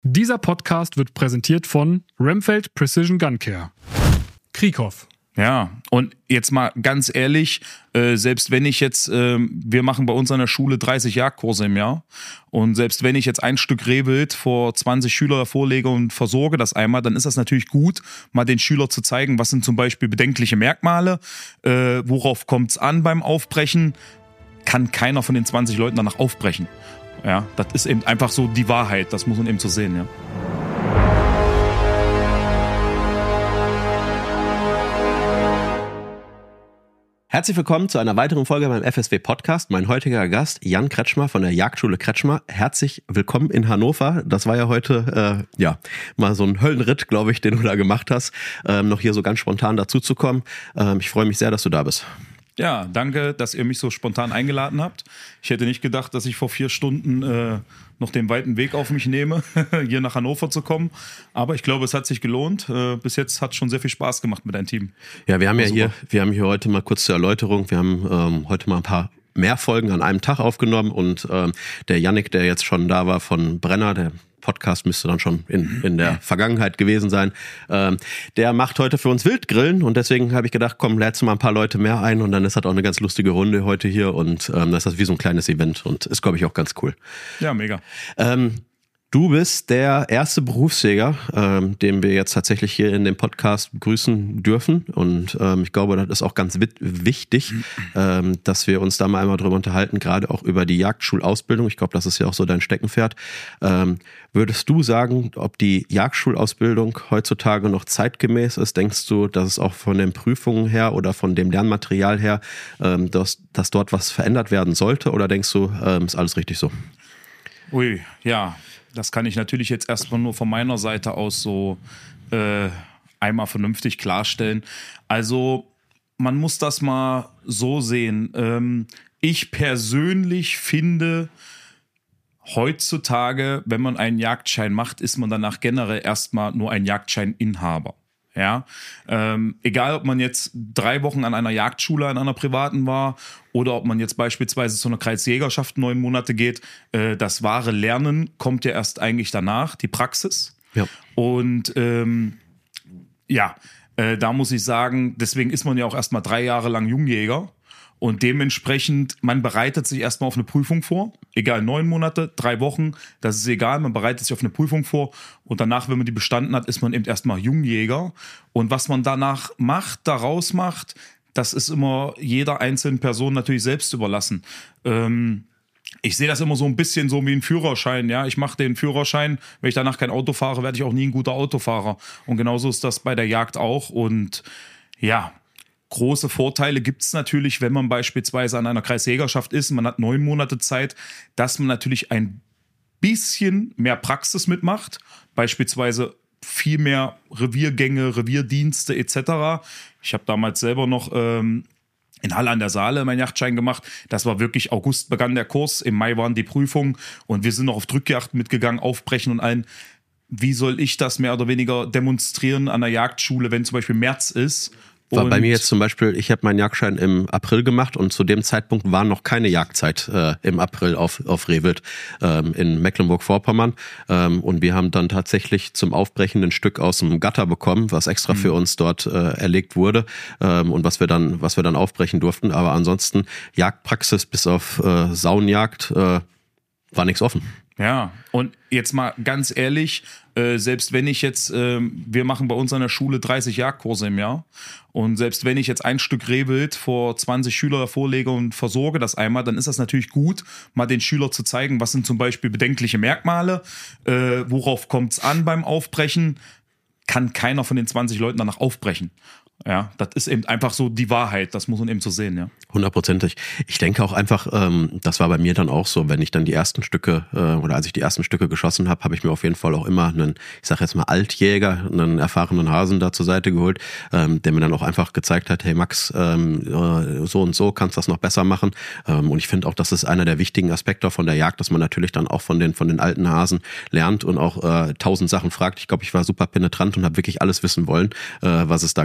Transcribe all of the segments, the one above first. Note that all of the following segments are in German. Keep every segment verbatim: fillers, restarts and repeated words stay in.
Dieser Podcast wird präsentiert von Remfeld Precision Gun Care. Krieghoff. Ja, und jetzt mal ganz ehrlich, äh, selbst wenn ich jetzt, äh, wir machen bei uns an der Schule dreißig Jagdkurse im Jahr und selbst wenn ich jetzt ein Stück Rehwild vor zwanzig Schüler vorlege und versorge das einmal, dann ist das natürlich gut, mal den Schülern zu zeigen, was sind zum Beispiel bedenkliche Merkmale, äh, worauf kommt es an beim Aufbrechen, kann keiner von den zwanzig Leuten danach aufbrechen. Ja, das ist eben einfach so die Wahrheit, das muss man eben so sehen, ja. Herzlich willkommen zu einer weiteren Folge beim F S W-Podcast. Mein heutiger Gast, Jan Kretschmer von der Jagdschule Kretschmer. Herzlich willkommen in Hannover. Das war ja heute, äh, ja, mal so ein Höllenritt, glaube ich, den du da gemacht hast, ähm, noch hier so ganz spontan dazuzukommen. Ähm, ich freue mich sehr, dass du da bist. Ja, danke, dass ihr mich so spontan eingeladen habt. Ich hätte nicht gedacht, dass ich vor vier Stunden äh, noch den weiten Weg auf mich nehme, hier nach Hannover zu kommen. Aber ich glaube, es hat sich gelohnt. Äh, bis jetzt hat es schon sehr viel Spaß gemacht mit deinem Team. Ja, wir haben ja hier, wir haben hier heute mal kurz zur Erläuterung, wir haben ähm, heute mal ein paar mehr Folgen an einem Tag aufgenommen und ähm, der Yannick, der jetzt schon da war von Brenner, der Podcast müsste dann schon in, in der Vergangenheit gewesen sein. Ähm, der macht heute für uns Wildgrillen und deswegen habe ich gedacht, komm, lädst du mal ein paar Leute mehr ein und dann ist das auch eine ganz lustige Runde heute hier und ähm, das ist wie so ein kleines Event und ist, glaube ich, auch ganz cool. Ja, mega. Ähm, Du bist der erste Berufsjäger, ähm, den wir jetzt tatsächlich hier in dem Podcast begrüßen dürfen. Und ähm, ich glaube, das ist auch ganz wit- wichtig, ähm, dass wir uns da mal einmal drüber unterhalten, gerade auch über die Jagdschulausbildung. Ich glaube, das ist ja auch so dein Steckenpferd. Ähm, würdest du sagen, ob die Jagdschulausbildung heutzutage noch zeitgemäß ist? Denkst du, dass es auch von den Prüfungen her oder von dem Lernmaterial her, ähm, dass, dass dort was verändert werden sollte? Oder denkst du, ähm, ist alles richtig so? Ui, ja. Das kann ich natürlich jetzt erstmal nur von meiner Seite aus so äh, einmal vernünftig klarstellen. Also man muss das mal so sehen. Ähm, ich persönlich finde, heutzutage, wenn man einen Jagdschein macht, ist man danach generell erstmal nur ein Jagdscheininhaber. Ja, ähm, egal ob man jetzt drei Wochen an einer Jagdschule, an einer privaten war oder ob man jetzt beispielsweise zu einer Kreisjägerschaft neun Monate geht, äh, das wahre Lernen kommt ja erst eigentlich danach, die Praxis. Ja. Und ähm, ja, äh, da muss ich sagen, deswegen ist man ja auch erstmal drei Jahre lang Jungjäger. Und dementsprechend, man bereitet sich erstmal auf eine Prüfung vor. Egal, neun Monate, drei Wochen, das ist egal. Man bereitet sich auf eine Prüfung vor. Und danach, wenn man die bestanden hat, ist man eben erstmal Jungjäger. Und was man danach macht, daraus macht, das ist immer jeder einzelnen Person natürlich selbst überlassen. Ähm, ich sehe das immer so ein bisschen so wie ein Führerschein. Ja, ich mache den Führerschein. Wenn ich danach kein Auto fahre, werde ich auch nie ein guter Autofahrer. Und genauso ist das bei der Jagd auch. Und ja, große Vorteile gibt es natürlich, wenn man beispielsweise an einer Kreisjägerschaft ist. Man hat neun Monate Zeit, dass man natürlich ein bisschen mehr Praxis mitmacht. Beispielsweise viel mehr Reviergänge, Revierdienste et cetera. Ich habe damals selber noch ähm, in Halle an der Saale meinen Jagdschein gemacht. Das war wirklich August begann der Kurs, im Mai waren die Prüfungen und wir sind noch auf Drückjagd mitgegangen, Aufbrechen und allen. Wie soll ich das mehr oder weniger demonstrieren an der Jagdschule, wenn zum Beispiel März ist? War bei mir jetzt zum Beispiel, ich habe meinen Jagdschein im April gemacht und zu dem Zeitpunkt war noch keine Jagdzeit äh, im April auf, auf Rehwild ähm, in Mecklenburg-Vorpommern. Ähm, und wir haben dann tatsächlich zum Aufbrechen ein Stück aus dem Gatter bekommen, was extra mhm. für uns dort äh, erlegt wurde ähm, und was wir dann, was wir dann aufbrechen durften. Aber ansonsten Jagdpraxis bis auf äh, Saunjagd äh, war nichts offen. Ja, und jetzt mal ganz ehrlich, äh, selbst wenn ich jetzt, äh, wir machen bei uns an der Schule dreißig Jagdkurse im Jahr und selbst wenn ich jetzt ein Stück Rehwild vor zwanzig Schüler vorlege und versorge das einmal, dann ist das natürlich gut, mal den Schülern zu zeigen, was sind zum Beispiel bedenkliche Merkmale, äh, worauf kommt es an beim Aufbrechen, kann keiner von den zwanzig Leuten danach aufbrechen. Ja, das ist eben einfach so die Wahrheit, das muss man eben so sehen, ja. Hundertprozentig. Ich denke auch einfach, ähm, das war bei mir dann auch so, wenn ich dann die ersten Stücke äh, oder als ich die ersten Stücke geschossen habe, habe ich mir auf jeden Fall auch immer einen, ich sag jetzt mal Altjäger, einen erfahrenen Hasen da zur Seite geholt, ähm, der mir dann auch einfach gezeigt hat, hey Max, ähm, äh, so und so kannst du das noch besser machen. Ähm, und ich finde auch, das ist einer der wichtigen Aspekte von der Jagd, dass man natürlich dann auch von den von den alten Hasen lernt und auch äh, tausend Sachen fragt. Ich glaube, ich war super penetrant und habe wirklich alles wissen wollen, äh, was es da gab.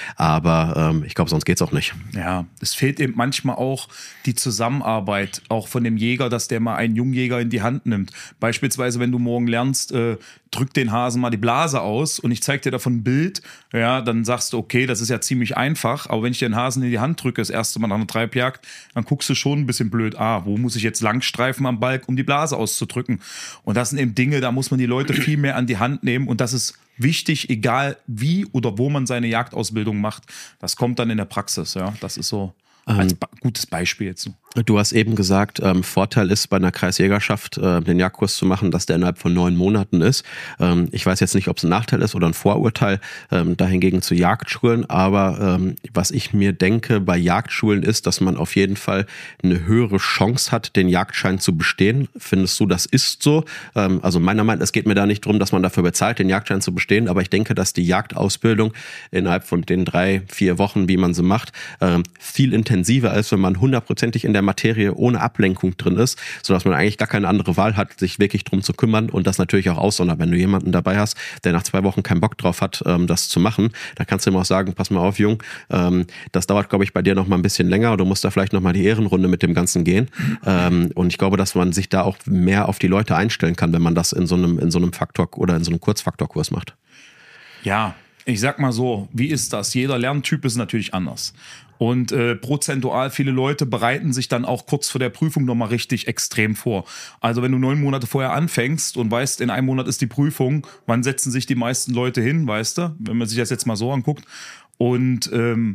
Aber ähm, ich glaube, sonst geht's auch nicht. Ja, es fehlt eben manchmal auch die Zusammenarbeit, auch von dem Jäger, dass der mal einen Jungjäger in die Hand nimmt. Beispielsweise, wenn du morgen lernst, äh, drück den Hasen mal die Blase aus und ich zeig dir davon ein Bild, ja, dann sagst du, okay, das ist ja ziemlich einfach, aber wenn ich dir den Hasen in die Hand drücke, das erste Mal nach einer Treibjagd, dann guckst du schon ein bisschen blöd, ah, wo muss ich jetzt langstreifen am Balk, um die Blase auszudrücken? Und das sind eben Dinge, da muss man die Leute viel mehr an die Hand nehmen und das ist wichtig, egal wie oder wo man seine Jagdausbildung macht. Das kommt dann in der Praxis, ja, das ist so als ba- gutes Beispiel jetzt. Du hast eben gesagt, ähm, Vorteil ist bei einer Kreisjägerschaft, äh, den Jagdkurs zu machen, dass der innerhalb von neun Monaten ist. Ähm, ich weiß jetzt nicht, ob es ein Nachteil ist oder ein Vorurteil, ähm, dahingegen zu Jagdschulen, aber ähm, was ich mir denke bei Jagdschulen ist, dass man auf jeden Fall eine höhere Chance hat, den Jagdschein zu bestehen. Findest du, das ist so? Ähm, also meiner Meinung nach, es geht mir da nicht darum, dass man dafür bezahlt, den Jagdschein zu bestehen, aber ich denke, dass die Jagdausbildung innerhalb von den drei, vier Wochen, wie man sie macht, ähm, viel intensiver ist, wenn man hundertprozentig in der Materie ohne Ablenkung drin ist, sodass man eigentlich gar keine andere Wahl hat, sich wirklich drum zu kümmern und das natürlich auch aussondern. Wenn du jemanden dabei hast, der nach zwei Wochen keinen Bock drauf hat, ähm, das zu machen, dann kannst du ihm auch sagen, pass mal auf, Jung, ähm, das dauert, glaube ich, bei dir noch mal ein bisschen länger, du musst da vielleicht noch mal die Ehrenrunde mit dem Ganzen gehen. Ähm, und ich glaube, dass man sich da auch mehr auf die Leute einstellen kann, wenn man das in so einem, in so einem Faktor oder in so einem Kurzfaktorkurs macht. Ja, ich sag mal so, wie ist das? Jeder Lerntyp ist natürlich anders. Und äh, prozentual viele Leute bereiten sich dann auch kurz vor der Prüfung nochmal richtig extrem vor. Also wenn du neun Monate vorher anfängst und weißt, in einem Monat ist die Prüfung, wann setzen sich die meisten Leute hin, weißt du? Wenn man sich das jetzt mal so anguckt. Und ähm,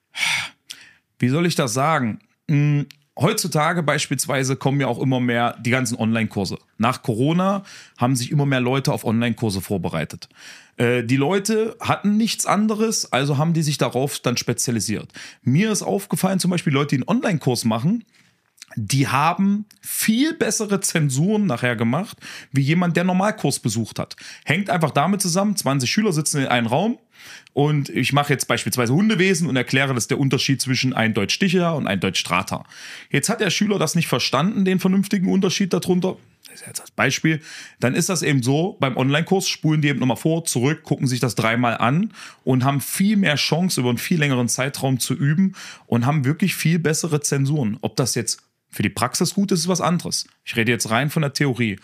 wie soll ich das sagen? Hm, heutzutage beispielsweise kommen ja auch immer mehr die ganzen Online-Kurse. Nach Corona haben sich immer mehr Leute auf Online-Kurse vorbereitet. Äh, die Leute hatten nichts anderes, also haben die sich darauf dann spezialisiert. Mir ist aufgefallen, zum Beispiel Leute, die einen Online-Kurs machen, die haben viel bessere Zensuren nachher gemacht, wie jemand, der einen Normalkurs besucht hat. Hängt einfach damit zusammen, zwanzig Schüler sitzen in einem Raum und ich mache jetzt beispielsweise Hundewesen und erkläre, das ist der Unterschied zwischen ein Deutsch-Stichler und ein Deutsch-Strata. Jetzt hat der Schüler das nicht verstanden, den vernünftigen Unterschied darunter. Das ist jetzt als Beispiel. Dann ist das eben so, beim Online-Kurs spulen die eben nochmal vor, zurück, gucken sich das dreimal an und haben viel mehr Chance, über einen viel längeren Zeitraum zu üben und haben wirklich viel bessere Zensuren. Ob das jetzt für die Praxis gut ist, ist was anderes. Ich rede jetzt rein von der Theorie.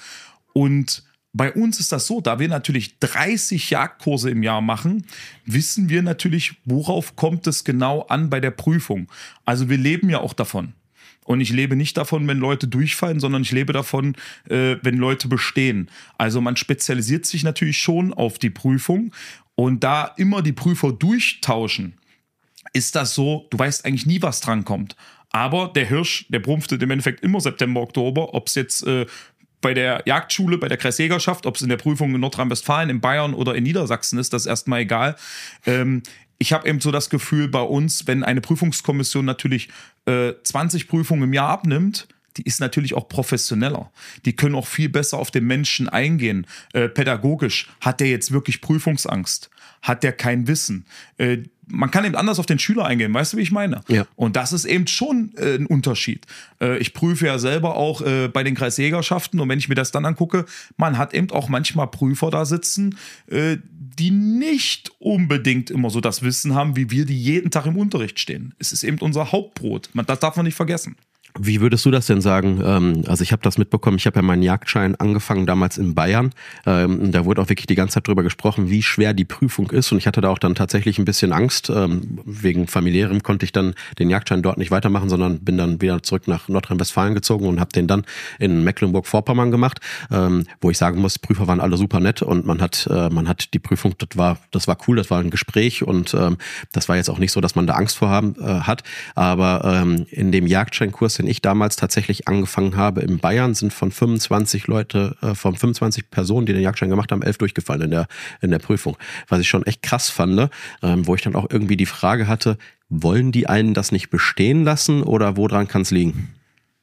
Und bei uns ist das so, da wir natürlich dreißig Jagdkurse im Jahr machen, wissen wir natürlich, worauf kommt es genau an bei der Prüfung. Also wir leben ja auch davon. Und ich lebe nicht davon, wenn Leute durchfallen, sondern ich lebe davon, äh, wenn Leute bestehen. Also man spezialisiert sich natürlich schon auf die Prüfung. Und da immer die Prüfer durchtauschen, ist das so, du weißt eigentlich nie, was dran kommt. Aber der Hirsch, der brumpftet im Endeffekt immer September, Oktober, ob es jetzt äh, bei der Jagdschule, bei der Kreisjägerschaft, ob es in der Prüfung in Nordrhein-Westfalen, in Bayern oder in Niedersachsen ist, das ist erstmal egal. Ähm, ich habe eben so das Gefühl bei uns, wenn eine Prüfungskommission natürlich äh, zwanzig Prüfungen im Jahr abnimmt, die ist natürlich auch professioneller. Die können auch viel besser auf den Menschen eingehen. Äh, pädagogisch, hat der jetzt wirklich Prüfungsangst? Hat der kein Wissen? Äh, man kann eben anders auf den Schüler eingehen, weißt du, wie ich meine? Ja. Und das ist eben schon äh, ein Unterschied. Äh, ich prüfe ja selber auch äh, bei den Kreisjägerschaften und wenn ich mir das dann angucke, man hat eben auch manchmal Prüfer da sitzen, äh, die nicht unbedingt immer so das Wissen haben, wie wir, die jeden Tag im Unterricht stehen. Es ist eben unser Hauptbrot. Man, das darf man nicht vergessen. Wie würdest du das denn sagen? Ähm, also ich habe das mitbekommen, ich habe ja meinen Jagdschein angefangen damals in Bayern. Ähm, da wurde auch wirklich die ganze Zeit drüber gesprochen, wie schwer die Prüfung ist und ich hatte da auch dann tatsächlich ein bisschen Angst. Ähm, wegen familiärem konnte ich dann den Jagdschein dort nicht weitermachen, sondern bin dann wieder zurück nach Nordrhein-Westfalen gezogen und habe den dann in Mecklenburg-Vorpommern gemacht, ähm, wo ich sagen muss, Prüfer waren alle super nett und man hat äh, man hat die Prüfung, das war das war cool, das war ein Gespräch und ähm, das war jetzt auch nicht so, dass man da Angst vor haben äh, hat, aber ähm, in dem Jagdscheinkurs, den ich damals tatsächlich angefangen habe in Bayern, sind von fünfundzwanzig Leute, äh, von fünfundzwanzig Personen, die den Jagdschein gemacht haben, elf durchgefallen in der in der Prüfung. Was ich schon echt krass fand, ähm, wo ich dann auch irgendwie die Frage hatte, wollen die einen das nicht bestehen lassen oder woran kann es liegen?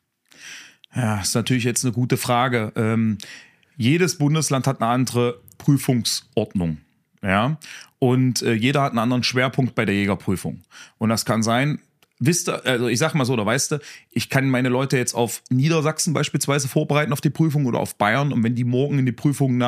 Ja, ist natürlich jetzt eine gute Frage. Ähm, jedes Bundesland hat eine andere Prüfungsordnung. Ja, und äh, jeder hat einen anderen Schwerpunkt bei der Jägerprüfung. Und das kann sein, wisst ihr, also ich sag mal so, oder weißt du, ich kann meine Leute jetzt auf Niedersachsen beispielsweise vorbereiten auf die Prüfung oder auf Bayern und wenn die morgen in die Prüfung nach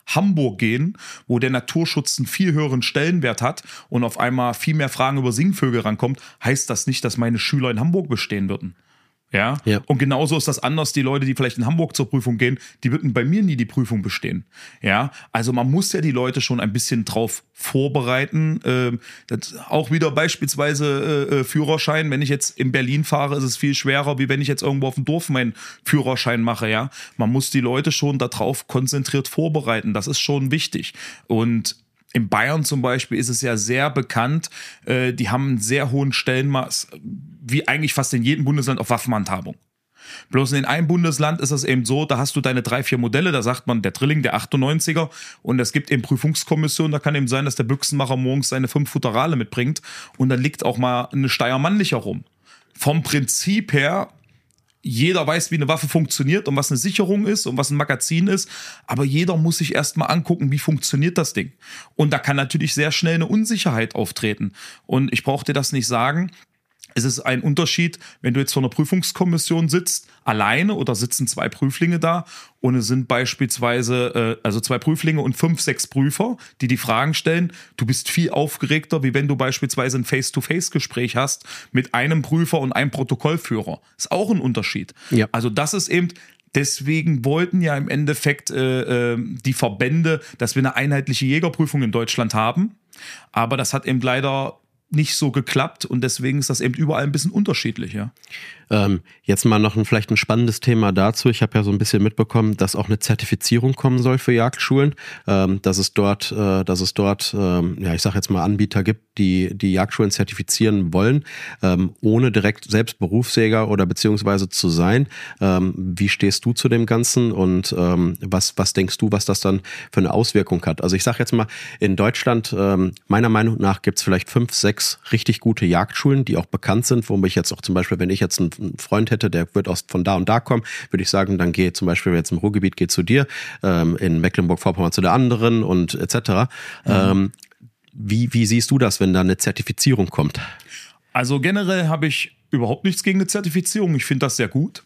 Hamburg gehen, wo der Naturschutz einen viel höheren Stellenwert hat und auf einmal viel mehr Fragen über Singvögel rankommt, heißt das nicht, dass meine Schüler in Hamburg bestehen würden. Ja? Ja. Und genauso ist das anders. Die Leute, die vielleicht in Hamburg zur Prüfung gehen, die würden bei mir nie die Prüfung bestehen. Ja, also man muss ja die Leute schon ein bisschen drauf vorbereiten. Ähm, das auch wieder beispielsweise äh, Führerschein. Wenn ich jetzt in Berlin fahre, ist es viel schwerer, wie wenn ich jetzt irgendwo auf dem Dorf meinen Führerschein mache. Ja, man muss die Leute schon darauf konzentriert vorbereiten. Das ist schon wichtig. Und in Bayern zum Beispiel ist es ja sehr bekannt, äh, die haben einen sehr hohen Stellenmaß, wie eigentlich fast in jedem Bundesland, auf Waffenhandhabung. Bloß in einem Bundesland ist es eben so, da hast du deine drei, vier Modelle, da sagt man der Drilling, der achtundneunziger und es gibt eben Prüfungskommissionen, da kann eben sein, dass der Büchsenmacher morgens seine fünf Futterale mitbringt und dann liegt auch mal eine Steyr mannlicher rum. Vom Prinzip her, jeder weiß, wie eine Waffe funktioniert und was eine Sicherung ist und was ein Magazin ist, aber jeder muss sich erstmal angucken, wie funktioniert das Ding. Und da kann natürlich sehr schnell eine Unsicherheit auftreten. Und ich brauche dir das nicht sagen, es ist ein Unterschied, wenn du jetzt vor einer Prüfungskommission sitzt, alleine oder sitzen zwei Prüflinge da und es sind beispielsweise äh, also zwei Prüflinge und fünf, sechs Prüfer, die die Fragen stellen. Du bist viel aufgeregter, wie wenn du beispielsweise ein Face-to-Face-Gespräch hast mit einem Prüfer und einem Protokollführer. Ist auch ein Unterschied. Ja. Also das ist eben, deswegen wollten ja im Endeffekt äh, äh, die Verbände, dass wir eine einheitliche Jägerprüfung in Deutschland haben. Aber das hat eben leider nicht so geklappt und deswegen ist das eben überall ein bisschen unterschiedlich, ja. Ähm, jetzt mal noch ein, vielleicht ein spannendes Thema dazu. Ich habe ja so ein bisschen mitbekommen, dass auch eine Zertifizierung kommen soll für Jagdschulen, ähm, dass es dort, äh, dass es dort, ähm, ja, ich sage jetzt mal Anbieter gibt, die die Jagdschulen zertifizieren wollen, ähm, ohne direkt selbst Berufsjäger oder beziehungsweise zu sein. Ähm, wie stehst du zu dem Ganzen und ähm, was was denkst du, was das dann für eine Auswirkung hat? Also ich sage jetzt mal, in Deutschland, ähm, meiner Meinung nach gibt es vielleicht fünf, sechs richtig gute Jagdschulen, die auch bekannt sind, wo ich jetzt auch zum Beispiel, wenn ich jetzt einen Freund hätte, der wird aus von da und da kommen, würde ich sagen, dann geh zum Beispiel jetzt im Ruhrgebiet, geh zu dir, ähm, in Mecklenburg-Vorpommern zu der anderen und et cetera. Mhm. Ähm, wie, wie siehst du das, wenn da eine Zertifizierung kommt? Also generell habe ich überhaupt nichts gegen eine Zertifizierung. Ich finde das sehr gut,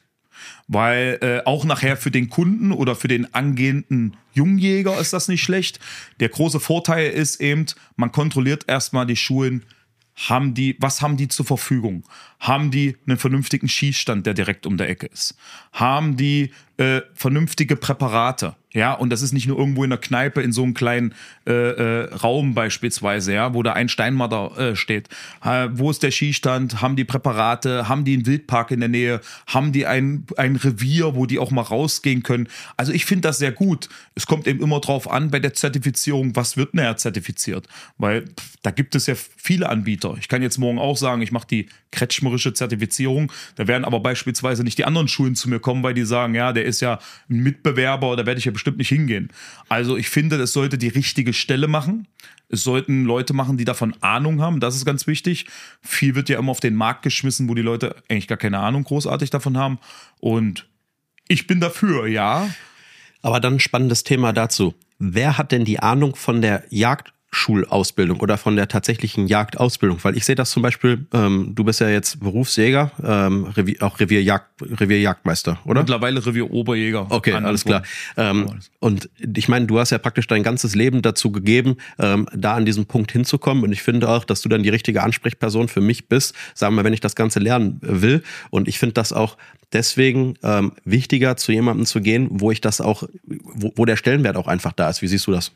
weil äh, auch nachher für den Kunden oder für den angehenden Jungjäger ist das nicht schlecht. Der große Vorteil ist eben, man kontrolliert erstmal die Schulen. Haben die, was haben die zur Verfügung? Haben die einen vernünftigen Schießstand, der direkt um der Ecke ist? Haben die äh, vernünftige Präparate? Ja, und das ist nicht nur irgendwo in der Kneipe in so einem kleinen äh, äh, Raum beispielsweise, ja, wo da ein Steinmatter äh, steht. Äh, wo ist der Schießstand? Haben die Präparate? Haben die einen Wildpark in der Nähe? Haben die ein, ein Revier, wo die auch mal rausgehen können? Also ich finde das sehr gut. Es kommt eben immer drauf an bei der Zertifizierung, was wird näher zertifiziert? Weil pff, da gibt es ja viele Anbieter. Ich kann jetzt morgen auch sagen, ich mache die kretschmerische Zertifizierung. Da werden aber beispielsweise nicht die anderen Schulen zu mir kommen, weil die sagen, ja, der ist ja ein Mitbewerber, da werde ich ja bestimmt nicht hingehen. Also ich finde, das sollte die richtige Stelle machen. Es sollten Leute machen, die davon Ahnung haben. Das ist ganz wichtig. Viel wird ja immer auf den Markt geschmissen, wo die Leute eigentlich gar keine Ahnung großartig davon haben. Und ich bin dafür, ja. Aber dann ein spannendes Thema dazu. Wer hat denn die Ahnung von der Jagd Schulausbildung oder von der tatsächlichen Jagdausbildung, weil ich sehe das zum Beispiel, ähm, du bist ja jetzt Berufsjäger, ähm, Revier, auch Revierjagd, Revierjagdmeister, oder? Mittlerweile Revieroberjäger. Okay, alles klar. Ähm, und ich meine, du hast ja praktisch dein ganzes Leben dazu gegeben, ähm, da an diesen Punkt hinzukommen und ich finde auch, dass du dann die richtige Ansprechperson für mich bist, sagen wir, wenn ich das Ganze lernen will und ich finde das auch deswegen ähm, wichtiger, zu jemandem zu gehen, wo ich das auch, wo, wo der Stellenwert auch einfach da ist. Wie siehst du das?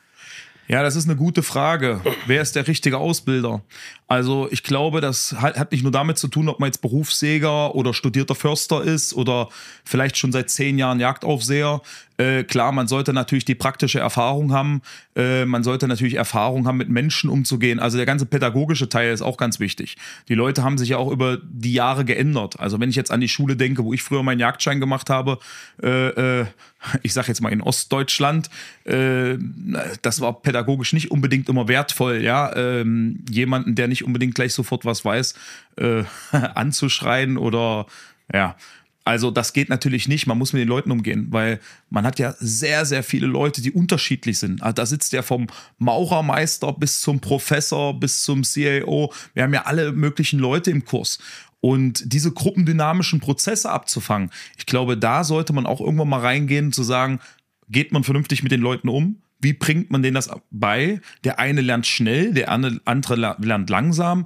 Ja, das ist eine gute Frage. Wer ist der richtige Ausbilder? Also ich glaube, das hat nicht nur damit zu tun, ob man jetzt Berufsjäger oder studierter Förster ist oder vielleicht schon seit zehn Jahren Jagdaufseher. Äh, klar, man sollte natürlich die praktische Erfahrung haben. Äh, man sollte natürlich Erfahrung haben, mit Menschen umzugehen. Also der ganze pädagogische Teil ist auch ganz wichtig. Die Leute haben sich ja auch über die Jahre geändert. Also wenn ich jetzt an die Schule denke, wo ich früher meinen Jagdschein gemacht habe, äh, äh, ich sage jetzt mal in Ostdeutschland, äh, das war pädagogisch nicht unbedingt immer wertvoll, ja, ähm, jemanden, der nicht unbedingt gleich sofort was weiß, äh, anzuschreien oder ja. Also das geht natürlich nicht, man muss mit den Leuten umgehen, weil man hat ja sehr, sehr viele Leute, die unterschiedlich sind. Also da sitzt ja vom Maurermeister bis zum Professor, bis zum C I O. Wir haben ja alle möglichen Leute im Kurs. Und diese gruppendynamischen Prozesse abzufangen, ich glaube, da sollte man auch irgendwann mal reingehen, zu sagen, geht man vernünftig mit den Leuten um? Wie bringt man denen das bei? Der eine lernt schnell, der andere lernt langsam.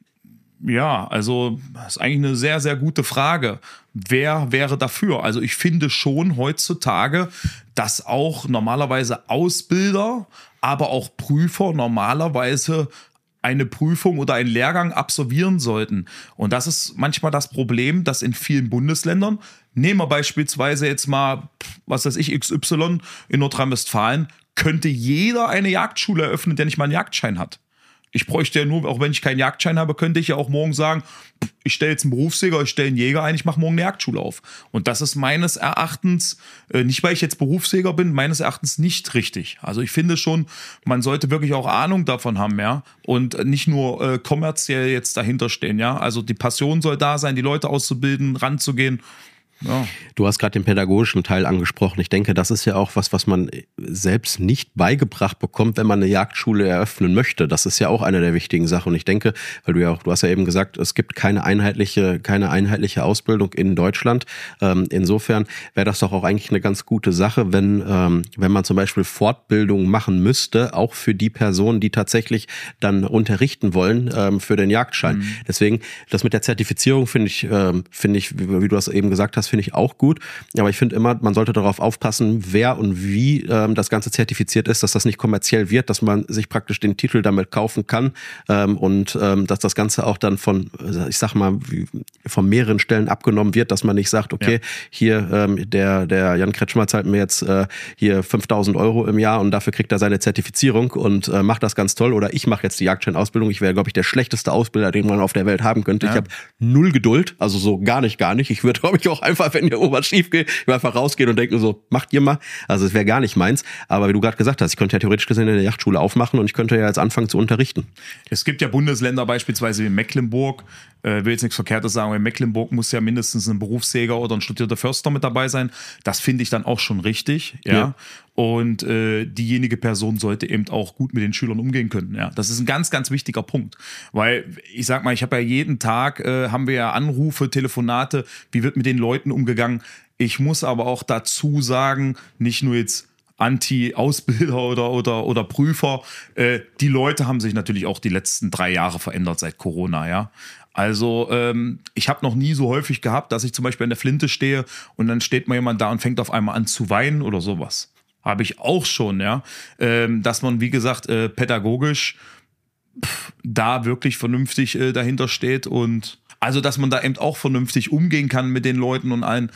Ja, also das ist eigentlich eine sehr, sehr gute Frage. Wer wäre dafür? Also ich finde schon heutzutage, dass auch normalerweise Ausbilder, aber auch Prüfer normalerweise eine Prüfung oder einen Lehrgang absolvieren sollten. Und das ist manchmal das Problem, dass in vielen Bundesländern, nehmen wir beispielsweise jetzt mal, was weiß ich, X Y in Nordrhein-Westfalen, könnte jeder eine Jagdschule eröffnen, der nicht mal einen Jagdschein hat. Ich bräuchte ja nur, auch wenn ich keinen Jagdschein habe, könnte ich ja auch morgen sagen, ich stelle jetzt einen Berufsjäger, ich stelle einen Jäger ein, ich mache morgen eine Jagdschule auf. Und das ist meines Erachtens, nicht weil ich jetzt Berufsjäger bin, meines Erachtens nicht richtig. Also ich finde schon, man sollte wirklich auch Ahnung davon haben, ja. Und nicht nur äh, kommerziell jetzt dahinter stehen, ja. Also die Passion soll da sein, die Leute auszubilden, ranzugehen. Ja. Du hast gerade den pädagogischen Teil angesprochen. Ich denke, das ist ja auch was, was man selbst nicht beigebracht bekommt, wenn man eine Jagdschule eröffnen möchte. Das ist ja auch eine der wichtigen Sachen. Und ich denke, weil du ja auch, du hast ja eben gesagt, es gibt keine einheitliche, keine einheitliche Ausbildung in Deutschland. Ähm, insofern wäre das doch auch eigentlich eine ganz gute Sache, wenn, ähm, wenn man zum Beispiel Fortbildung machen müsste, auch für die Personen, die tatsächlich dann unterrichten wollen, ähm, für den Jagdschein. Mhm. Deswegen, das mit der Zertifizierung finde ich, ähm, finde ich, wie, wie du das eben gesagt hast, finde ich auch gut. Aber ich finde immer, man sollte darauf aufpassen, wer und wie ähm, das Ganze zertifiziert ist, dass das nicht kommerziell wird, dass man sich praktisch den Titel damit kaufen kann ähm, und ähm, dass das Ganze auch dann von, ich sag mal, von mehreren Stellen abgenommen wird, dass man nicht sagt, okay, ja. hier ähm, der der Jan Kretschmer zahlt mir jetzt äh, hier fünftausend Euro im Jahr und dafür kriegt er seine Zertifizierung und äh, macht das ganz toll. Oder ich mache jetzt die Jagdscheinausbildung. Ich wäre, glaube ich, der schlechteste Ausbilder, den man auf der Welt haben könnte. Ja. Ich habe null Geduld, also so gar nicht, gar nicht. Ich würde, glaube ich, auch einfach, wenn hier irgendwas schief geht, einfach rausgehen und denken so, macht ihr mal. Also es wäre gar nicht meins. Aber wie du gerade gesagt hast, ich könnte ja theoretisch gesehen eine Jagdschule aufmachen und ich könnte ja jetzt anfangen zu unterrichten. Es gibt ja Bundesländer beispielsweise wie Mecklenburg, äh, will jetzt nichts Verkehrtes sagen, aber in Mecklenburg muss ja mindestens ein Berufsjäger oder ein studierter Förster mit dabei sein. Das finde ich dann auch schon richtig, ja. ja. Und äh, diejenige Person sollte eben auch gut mit den Schülern umgehen können. Ja, das ist ein ganz, ganz wichtiger Punkt, weil ich sag mal, ich habe ja jeden Tag äh, haben wir ja Anrufe, Telefonate. Wie wird mit den Leuten umgegangen? Ich muss aber auch dazu sagen, nicht nur jetzt Anti-Ausbilder oder oder oder Prüfer. Äh, die Leute haben sich natürlich auch die letzten drei Jahre verändert seit Corona. Ja. Also ähm, ich habe noch nie so häufig gehabt, dass ich zum Beispiel an der Flinte stehe und dann steht mal jemand da und fängt auf einmal an zu weinen oder sowas. Habe ich auch schon, ja. Ähm, dass man, wie gesagt, äh, pädagogisch pff, da wirklich vernünftig äh, dahinter steht und also, dass man da eben auch vernünftig umgehen kann mit den Leuten und allen.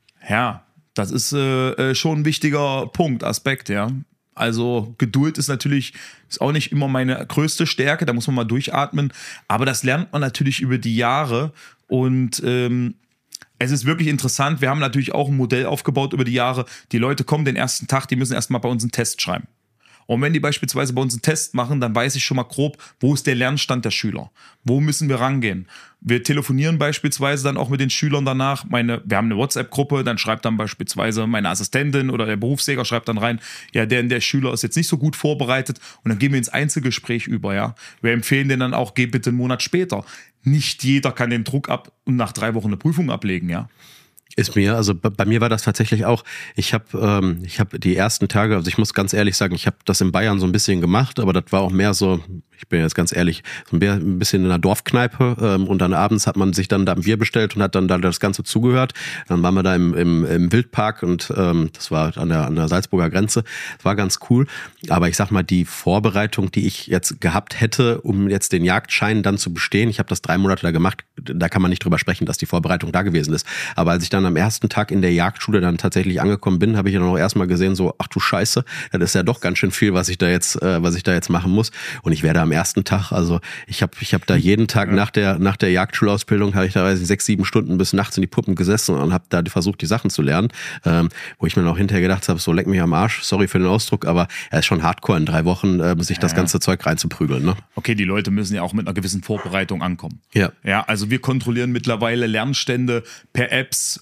Ja, das ist äh, äh, schon ein wichtiger Punkt, Aspekt, ja. Also Geduld ist natürlich ist auch nicht immer meine größte Stärke, da muss man mal durchatmen. Aber das lernt man natürlich über die Jahre und ähm, es ist wirklich interessant. Wir haben natürlich auch ein Modell aufgebaut über die Jahre. Die Leute kommen den ersten Tag, die müssen erstmal bei uns einen Test schreiben. Und wenn die beispielsweise bei uns einen Test machen, dann weiß ich schon mal grob, wo ist der Lernstand der Schüler? Wo müssen wir rangehen? Wir telefonieren beispielsweise dann auch mit den Schülern danach. Meine, wir haben eine WhatsApp-Gruppe, dann schreibt dann beispielsweise meine Assistentin oder der Berufsjäger schreibt dann rein, ja, der, der Schüler ist jetzt nicht so gut vorbereitet und dann gehen wir ins Einzelgespräch über, ja. Wir empfehlen denen dann auch, geh bitte einen Monat später. Nicht jeder kann den Druck ab und nach drei Wochen eine Prüfung ablegen, ja. Ist mir, also bei, bei mir war das tatsächlich auch, ich habe ähm, ich habe die ersten Tage, also ich muss ganz ehrlich sagen, ich habe das in Bayern so ein bisschen gemacht, aber das war auch mehr so, ich bin jetzt ganz ehrlich, so ein bisschen in einer Dorfkneipe ähm, und dann abends hat man sich dann da ein Bier bestellt und hat dann da das Ganze zugehört. Dann waren wir da im, im, im Wildpark und ähm, das war an der, an der Salzburger Grenze. Das war ganz cool, aber ich sag mal, die Vorbereitung, die ich jetzt gehabt hätte, um jetzt den Jagdschein dann zu bestehen, ich habe das drei Monate da gemacht, da kann man nicht drüber sprechen, dass die Vorbereitung da gewesen ist, aber als ich dann am ersten Tag in der Jagdschule dann tatsächlich angekommen bin, habe ich dann auch erstmal gesehen, so, ach du Scheiße, das ist ja doch ganz schön viel, was ich da jetzt, äh, was ich da jetzt machen muss. Und ich werde am ersten Tag, also ich habe ich hab da jeden Tag ja. nach der nach der Jagdschulausbildung, habe ich da weiß ich, sechs, sieben Stunden bis nachts in die Puppen gesessen und habe da versucht, die Sachen zu lernen, ähm, wo ich mir noch hinterher gedacht habe, so leck mich am Arsch, sorry für den Ausdruck, aber er ist schon hardcore in drei Wochen, äh, sich ja, das ganze ja. Zeug reinzuprügeln. Ne? Okay, die Leute müssen ja auch mit einer gewissen Vorbereitung ankommen. Ja. Ja, also wir kontrollieren mittlerweile Lernstände per Apps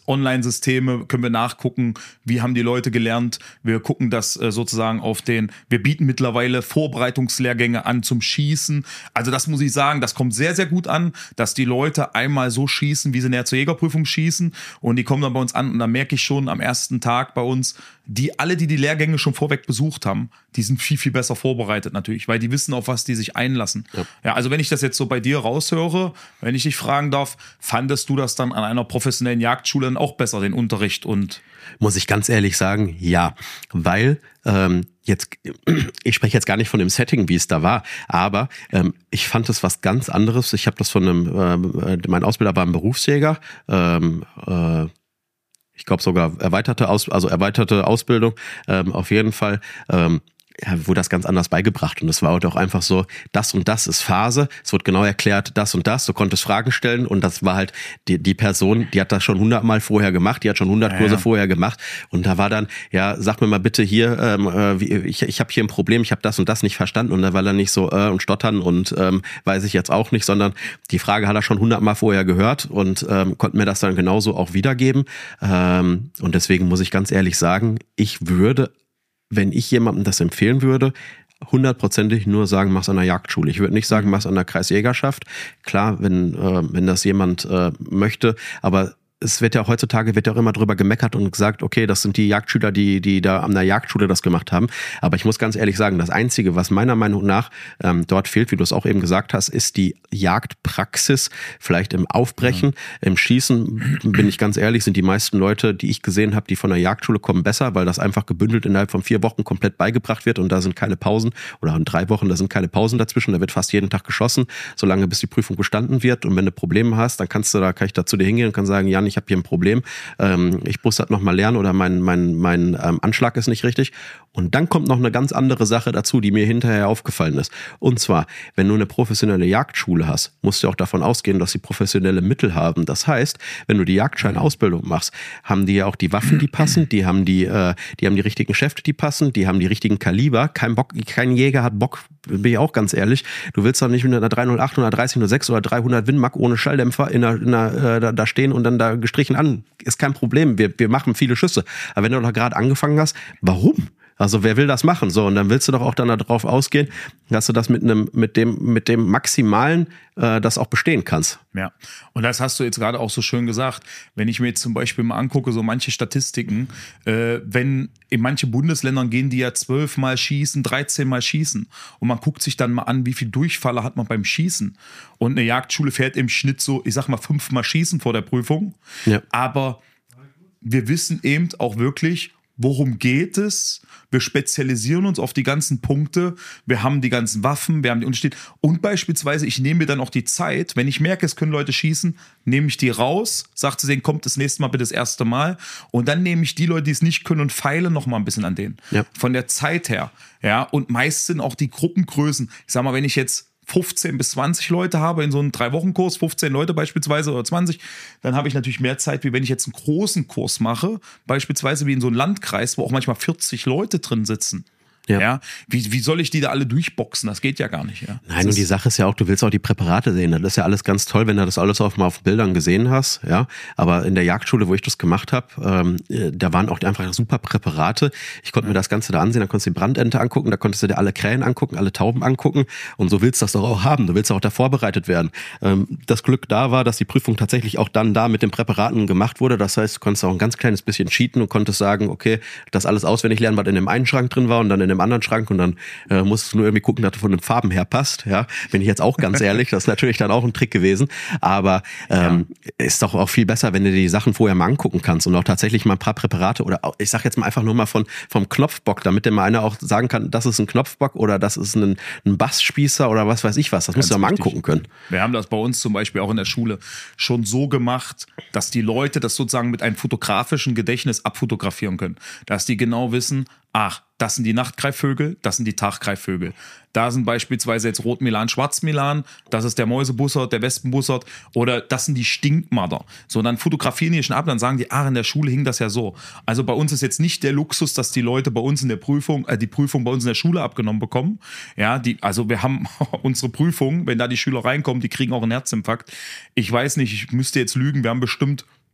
Online-Systeme, können wir nachgucken, wie haben die Leute gelernt. Wir gucken das äh, sozusagen auf den, wir bieten mittlerweile Vorbereitungslehrgänge an zum Schießen. Also das muss ich sagen, das kommt sehr, sehr gut an, dass die Leute einmal so schießen, wie sie näher zur Jägerprüfung schießen und die kommen dann bei uns an und dann merke ich schon am ersten Tag bei uns, die alle, die die Lehrgänge schon vorweg besucht haben, die sind viel, viel besser vorbereitet natürlich, weil die wissen, auf was die sich einlassen. Ja. Ja, also wenn ich das jetzt so bei dir raushöre, wenn ich dich fragen darf, fandest du das dann an einer professionellen Jagdschule dann auch besser, den Unterricht? Und muss ich ganz ehrlich sagen, ja, weil ähm, jetzt, ich spreche jetzt gar nicht von dem Setting, wie es da war, aber ähm, ich fand es was ganz anderes. Ich habe das von einem, äh, mein Ausbilder war ein Berufsjäger, ähm, äh, ich glaube sogar erweiterte Aus, also erweiterte Ausbildung, ähm, auf jeden Fall. Ähm, Ja, wurde das ganz anders beigebracht und es war halt auch einfach so, das und das ist Phase, es wird genau erklärt, das und das, du konntest Fragen stellen und das war halt die, die Person, die hat das schon hundertmal vorher gemacht, die hat schon hundert ja, Kurse ja. vorher gemacht und da war dann, ja, sag mir mal bitte hier, ähm, äh, wie, ich, ich habe hier ein Problem, ich habe das und das nicht verstanden und da war dann nicht so äh, und stottern und ähm, weiß ich jetzt auch nicht, sondern die Frage hat er schon hundertmal vorher gehört und ähm, konnte mir das dann genauso auch wiedergeben ähm, und deswegen muss ich ganz ehrlich sagen, ich würde wenn ich jemandem das empfehlen würde, hundertprozentig nur sagen, mach's an der Jagdschule. Ich würde nicht sagen, mach's an der Kreisjägerschaft. Klar, wenn äh, wenn das jemand äh, möchte, aber es wird ja heutzutage wird ja auch immer drüber gemeckert und gesagt, okay, das sind die Jagdschüler, die die da an der Jagdschule das gemacht haben. Aber ich muss ganz ehrlich sagen, das Einzige, was meiner Meinung nach ähm, dort fehlt, wie du es auch eben gesagt hast, ist die Jagdpraxis. Vielleicht im Aufbrechen, ja. im Schießen, bin ich ganz ehrlich, sind die meisten Leute, die ich gesehen habe, die von der Jagdschule kommen, besser, weil das einfach gebündelt innerhalb von vier Wochen komplett beigebracht wird und da sind keine Pausen oder in drei Wochen, da sind keine Pausen dazwischen, da wird fast jeden Tag geschossen, solange bis die Prüfung bestanden wird und wenn du Probleme hast, dann kannst du da, kann ich da zu dir hingehen und kann sagen, Jan, ich habe hier ein Problem, ähm, ich muss das nochmal lernen oder mein, mein, mein ähm, Anschlag ist nicht richtig. Und dann kommt noch eine ganz andere Sache dazu, die mir hinterher aufgefallen ist. Und zwar, wenn du eine professionelle Jagdschule hast, musst du auch davon ausgehen, dass sie professionelle Mittel haben. Das heißt, wenn du die Jagdscheinausbildung machst, haben die ja auch die Waffen, die passen, die haben die, äh, die haben die richtigen Schäfte, die passen, die haben die richtigen Kaliber. Kein Bock, kein Jäger hat Bock, bin ich auch ganz ehrlich. Du willst doch nicht mit einer drei null acht, einer dreißig null sechs oder dreihundert Win Mag ohne Schalldämpfer in einer, in einer, äh, da, da stehen und dann da gestrichen an. Ist kein Problem. Wir, wir machen viele Schüsse. Aber wenn du doch gerade angefangen hast, warum? Also wer will das machen? So, und dann willst du doch auch dann darauf ausgehen, dass du das mit einem, mit dem, mit dem Maximalen äh, das auch bestehen kannst. Ja. Und das hast du jetzt gerade auch so schön gesagt. Wenn ich mir jetzt zum Beispiel mal angucke, so manche Statistiken, äh, wenn in manche Bundesländern gehen die ja zwölf Mal schießen, dreizehn Mal schießen. Und man guckt sich dann mal an, wie viel Durchfalle hat man beim Schießen. Und eine Jagdschule fährt im Schnitt so, ich sag mal, fünfmal schießen vor der Prüfung. Ja. Aber wir wissen eben auch wirklich, worum geht es? Wir spezialisieren uns auf die ganzen Punkte. Wir haben die ganzen Waffen, wir haben die Unterschiede. Und beispielsweise, ich nehme mir dann auch die Zeit, wenn ich merke, es können Leute schießen, nehme ich die raus, sage zu denen, kommt das nächste Mal bitte das erste Mal. Und dann nehme ich die Leute, die es nicht können und feile noch mal ein bisschen an denen. Ja. Von der Zeit her. Ja, und meist sind auch die Gruppengrößen. Ich sag mal, wenn ich jetzt fünfzehn bis zwanzig Leute habe in so einem Drei-Wochen-Kurs, fünfzehn Leute beispielsweise oder zwanzig, dann habe ich natürlich mehr Zeit, wie wenn ich jetzt einen großen Kurs mache, beispielsweise wie in so einem Landkreis, wo auch manchmal vierzig Leute drin sitzen. Ja. ja. Wie, wie soll ich die da alle durchboxen? Das geht ja gar nicht. Ja. Nein, und die Sache ist ja auch, du willst auch die Präparate sehen. Das ist ja alles ganz toll, wenn du das alles auf mal auf Bildern gesehen hast. Ja, aber in der Jagdschule, wo ich das gemacht habe, ähm, da waren auch einfach super Präparate. Ich konnte ja. mir das Ganze da ansehen, da konntest du die Brandente angucken, da konntest du dir alle Krähen angucken, alle Tauben angucken. Und so willst du das doch auch haben. Du willst auch da vorbereitet werden. Ähm, das Glück da war, dass die Prüfung tatsächlich auch dann da mit den Präparaten gemacht wurde. Das heißt, du konntest auch ein ganz kleines bisschen cheaten und konntest sagen, okay, das alles auswendig lernen, was in dem einen Schrank drin war und dann in dem anderen Schrank und dann äh, musst du nur irgendwie gucken, dass du von den Farben her passt. Ja, bin ich jetzt auch ganz ehrlich, das ist natürlich dann auch ein Trick gewesen, aber ähm, ja. ist doch auch viel besser, wenn du dir die Sachen vorher mal angucken kannst und auch tatsächlich mal ein paar Präparate oder auch, ich sag jetzt mal einfach nur mal von vom Knopfbock, damit der mal einer auch sagen kann, das ist ein Knopfbock oder das ist ein, ein Bassspießer oder was weiß ich was. Das ganz musst du ja mal richtig angucken können. Wir haben das bei uns zum Beispiel auch in der Schule schon so gemacht, dass die Leute das sozusagen mit einem fotografischen Gedächtnis abfotografieren können, dass die genau wissen, ach, das sind die Nachtgreifvögel, das sind die Taggreifvögel. Da sind beispielsweise jetzt Rotmilan, Schwarzmilan, das ist der Mäusebussard, der Wespenbussard oder das sind die Stinkmadder. So, dann fotografieren die schon ab, dann sagen die, ah, in der Schule hing das ja so. Also bei uns ist jetzt nicht der Luxus, dass die Leute bei uns in der Prüfung, äh, die Prüfung bei uns in der Schule abgenommen bekommen. Ja, die, also wir haben unsere Prüfung, wenn da die Schüler reinkommen, die kriegen auch einen Herzinfarkt. Ich weiß nicht, ich müsste jetzt lügen, wir haben bestimmt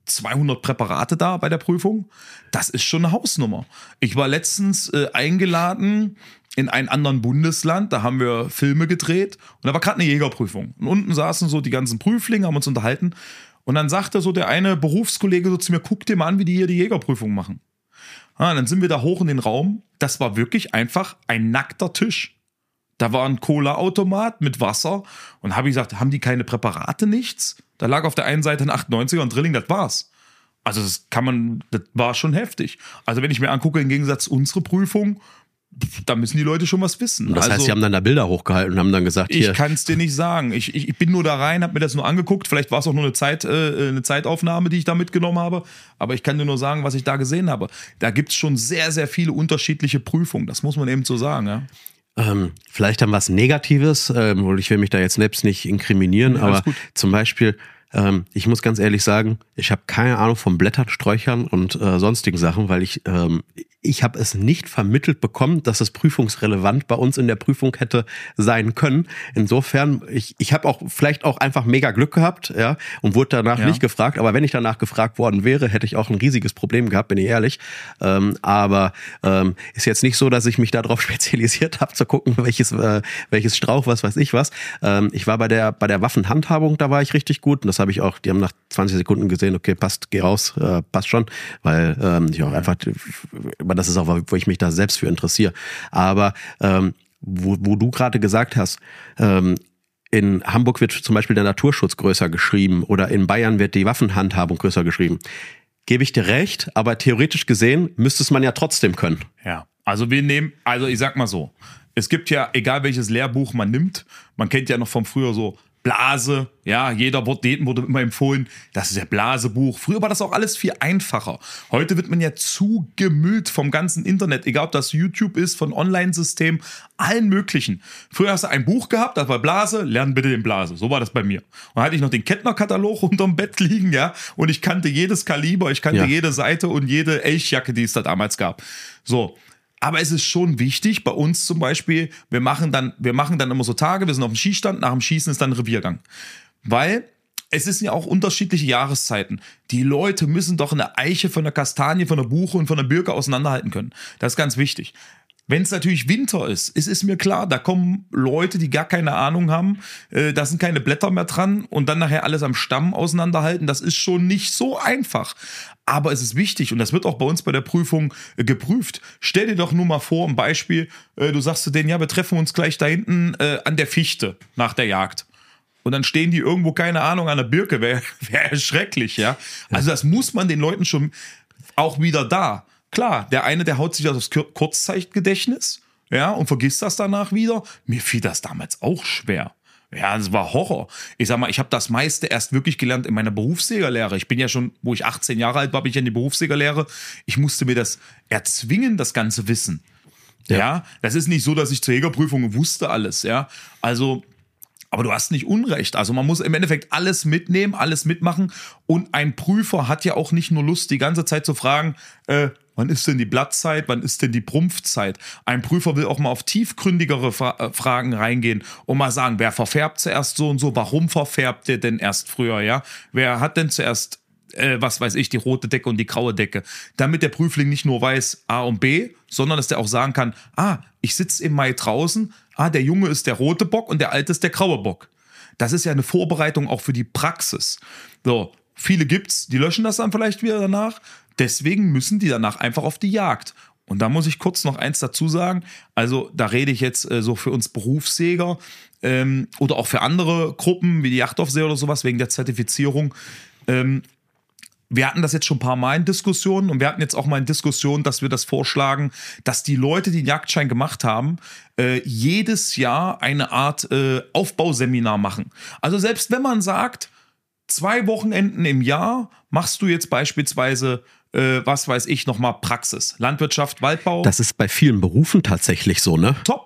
zweihundert Präparate da bei der Prüfung. Das ist schon eine Hausnummer. Ich war letztens äh, eingeladen in einen anderen Bundesland, da haben wir Filme gedreht und da war gerade eine Jägerprüfung. Und unten saßen so die ganzen Prüflinge, haben uns unterhalten und dann sagte so der eine Berufskollege so zu mir, guck dir mal an, wie die hier die Jägerprüfung machen. Ah, dann sind wir da hoch in den Raum, das war wirklich einfach ein nackter Tisch. Da war ein Cola-Automat mit Wasser und habe ich gesagt, haben die keine Präparate, nichts? Da lag auf der einen Seite ein achtundneunziger und Drilling, das war's. Also das kann man, das war schon heftig. Also wenn ich mir angucke, im Gegensatz zu unserer Prüfung, da müssen die Leute schon was wissen. Und das also, heißt, sie haben dann da Bilder hochgehalten und haben dann gesagt, hier. Ich kann es dir nicht sagen. Ich, ich, ich bin nur da rein, habe mir das nur angeguckt. Vielleicht war es auch nur eine, Zeit, äh, eine Zeitaufnahme, die ich da mitgenommen habe. Aber ich kann dir nur sagen, was ich da gesehen habe. Da gibt es schon sehr, sehr viele unterschiedliche Prüfungen. Das muss man eben so sagen, ja. Ähm, vielleicht dann was Negatives, ähm, ich will mich da jetzt selbst nicht inkriminieren, Ja, aber zum Beispiel, ähm, ich muss ganz ehrlich sagen, ich habe keine Ahnung von Blättern, Sträuchern und äh, sonstigen Sachen, weil ich ähm, ich habe es nicht vermittelt bekommen, dass es prüfungsrelevant bei uns in der Prüfung hätte sein können. Insofern, ich ich habe auch vielleicht auch einfach mega Glück gehabt, ja, und wurde danach Ja. nicht gefragt. Aber wenn ich danach gefragt worden wäre, hätte ich auch ein riesiges Problem gehabt, bin ich ehrlich. Ähm, aber ähm, ist jetzt nicht so, dass ich mich darauf spezialisiert habe, zu gucken, welches äh, welches Strauch, was weiß ich was. Ähm, ich war bei der bei der Waffenhandhabung, da war ich richtig gut. Und das habe ich auch. Die haben nach zwanzig Sekunden gesehen, okay, passt, geh raus, äh, passt schon, weil ähm, ich auch einfach aber das ist auch, wo ich mich da selbst für interessiere. Aber ähm, wo, wo du gerade gesagt hast, ähm, in Hamburg wird zum Beispiel der Naturschutz größer geschrieben oder in Bayern wird die Waffenhandhabung größer geschrieben. Gebe ich dir recht, aber theoretisch gesehen müsste es man ja trotzdem können. Ja, also wir nehmen, also ich sag mal so, es gibt ja, egal welches Lehrbuch man nimmt, man kennt ja noch vom früher so Blase, ja, jeder wurde, jedem wurde immer empfohlen, das ist ja Blasebuch. Früher war das auch alles viel einfacher. Heute wird man ja zugemüllt vom ganzen Internet, egal ob das YouTube ist, von Online-Systemen, allen möglichen. Früher hast du ein Buch gehabt, das war Blase, lern bitte den Blase. So war das bei mir. Und dann hatte ich noch den Kettner-Katalog unterm Bett liegen, ja, und ich kannte jedes Kaliber, ich kannte Ja. jede Seite und jede Elchjacke, die es da damals gab. So. Aber es ist schon wichtig, bei uns zum Beispiel, wir machen dann, wir machen dann immer so Tage, wir sind auf dem Schießstand, nach dem Schießen ist dann Reviergang. Weil es ist ja auch unterschiedliche Jahreszeiten. Die Leute müssen doch eine Eiche von der Kastanie, von der Buche und von der Birke auseinanderhalten können. Das ist ganz wichtig. Wenn es natürlich Winter ist, es ist mir klar, da kommen Leute, die gar keine Ahnung haben, äh, da sind keine Blätter mehr dran und dann nachher alles am Stamm auseinanderhalten, das ist schon nicht so einfach. Aber es ist wichtig und das wird auch bei uns bei der Prüfung äh, geprüft. Stell dir doch nur mal vor, ein Beispiel, äh, du sagst zu denen, ja, wir treffen uns gleich da hinten äh, an der Fichte nach der Jagd. Und dann stehen die irgendwo, keine Ahnung, an der Birke, wäre wär schrecklich, ja. Also das muss man den Leuten schon auch wieder da. Klar, der eine, der haut sich aufs Kurzzeitgedächtnis, ja, und vergisst das danach wieder. Mir fiel das damals auch schwer. Ja, das war Horror. Ich sag mal, ich habe das meiste erst wirklich gelernt in meiner Berufsjägerlehre. Ich bin ja schon, wo ich achtzehn Jahre alt war, bin ich in die Berufsjägerlehre. Ich musste mir das erzwingen, das ganze Wissen. Ja, ja, das ist nicht so, dass ich zur Jägerprüfung wusste alles, ja. Also, aber du hast nicht Unrecht. Also man muss im Endeffekt alles mitnehmen, alles mitmachen. Und ein Prüfer hat ja auch nicht nur Lust, die ganze Zeit zu fragen, äh, wann ist denn die Blattzeit, wann ist denn die Prumpfzeit? Ein Prüfer will auch mal auf tiefgründigere Fra- Fragen reingehen und mal sagen, wer verfärbt zuerst so und so, warum verfärbt der denn erst früher, ja? Wer hat denn zuerst, äh, was weiß ich, die rote Decke und die graue Decke? Damit der Prüfling nicht nur weiß A und B, sondern dass der auch sagen kann, ah, ich sitze im Mai draußen, ah, der Junge ist der rote Bock und der Alte ist der graue Bock. Das ist ja eine Vorbereitung auch für die Praxis. So, viele gibt's, die löschen das dann vielleicht wieder danach. Deswegen müssen die danach einfach auf die Jagd. Und da muss ich kurz noch eins dazu sagen. Also da rede ich jetzt äh, so für uns Berufsjäger ähm, oder auch für andere Gruppen wie die Jachtaufseher oder sowas wegen der Zertifizierung. Ähm, wir hatten das jetzt schon ein paar Mal in Diskussionen und wir hatten jetzt auch mal in Diskussionen, dass wir das vorschlagen, dass die Leute, die den Jagdschein gemacht haben, äh, jedes Jahr eine Art äh, Aufbauseminar machen. Also selbst wenn man sagt, zwei Wochenenden im Jahr machst du jetzt beispielsweise, äh, was weiß ich, nochmal Praxis. Landwirtschaft, Waldbau. Das ist bei vielen Berufen tatsächlich so, ne? Top.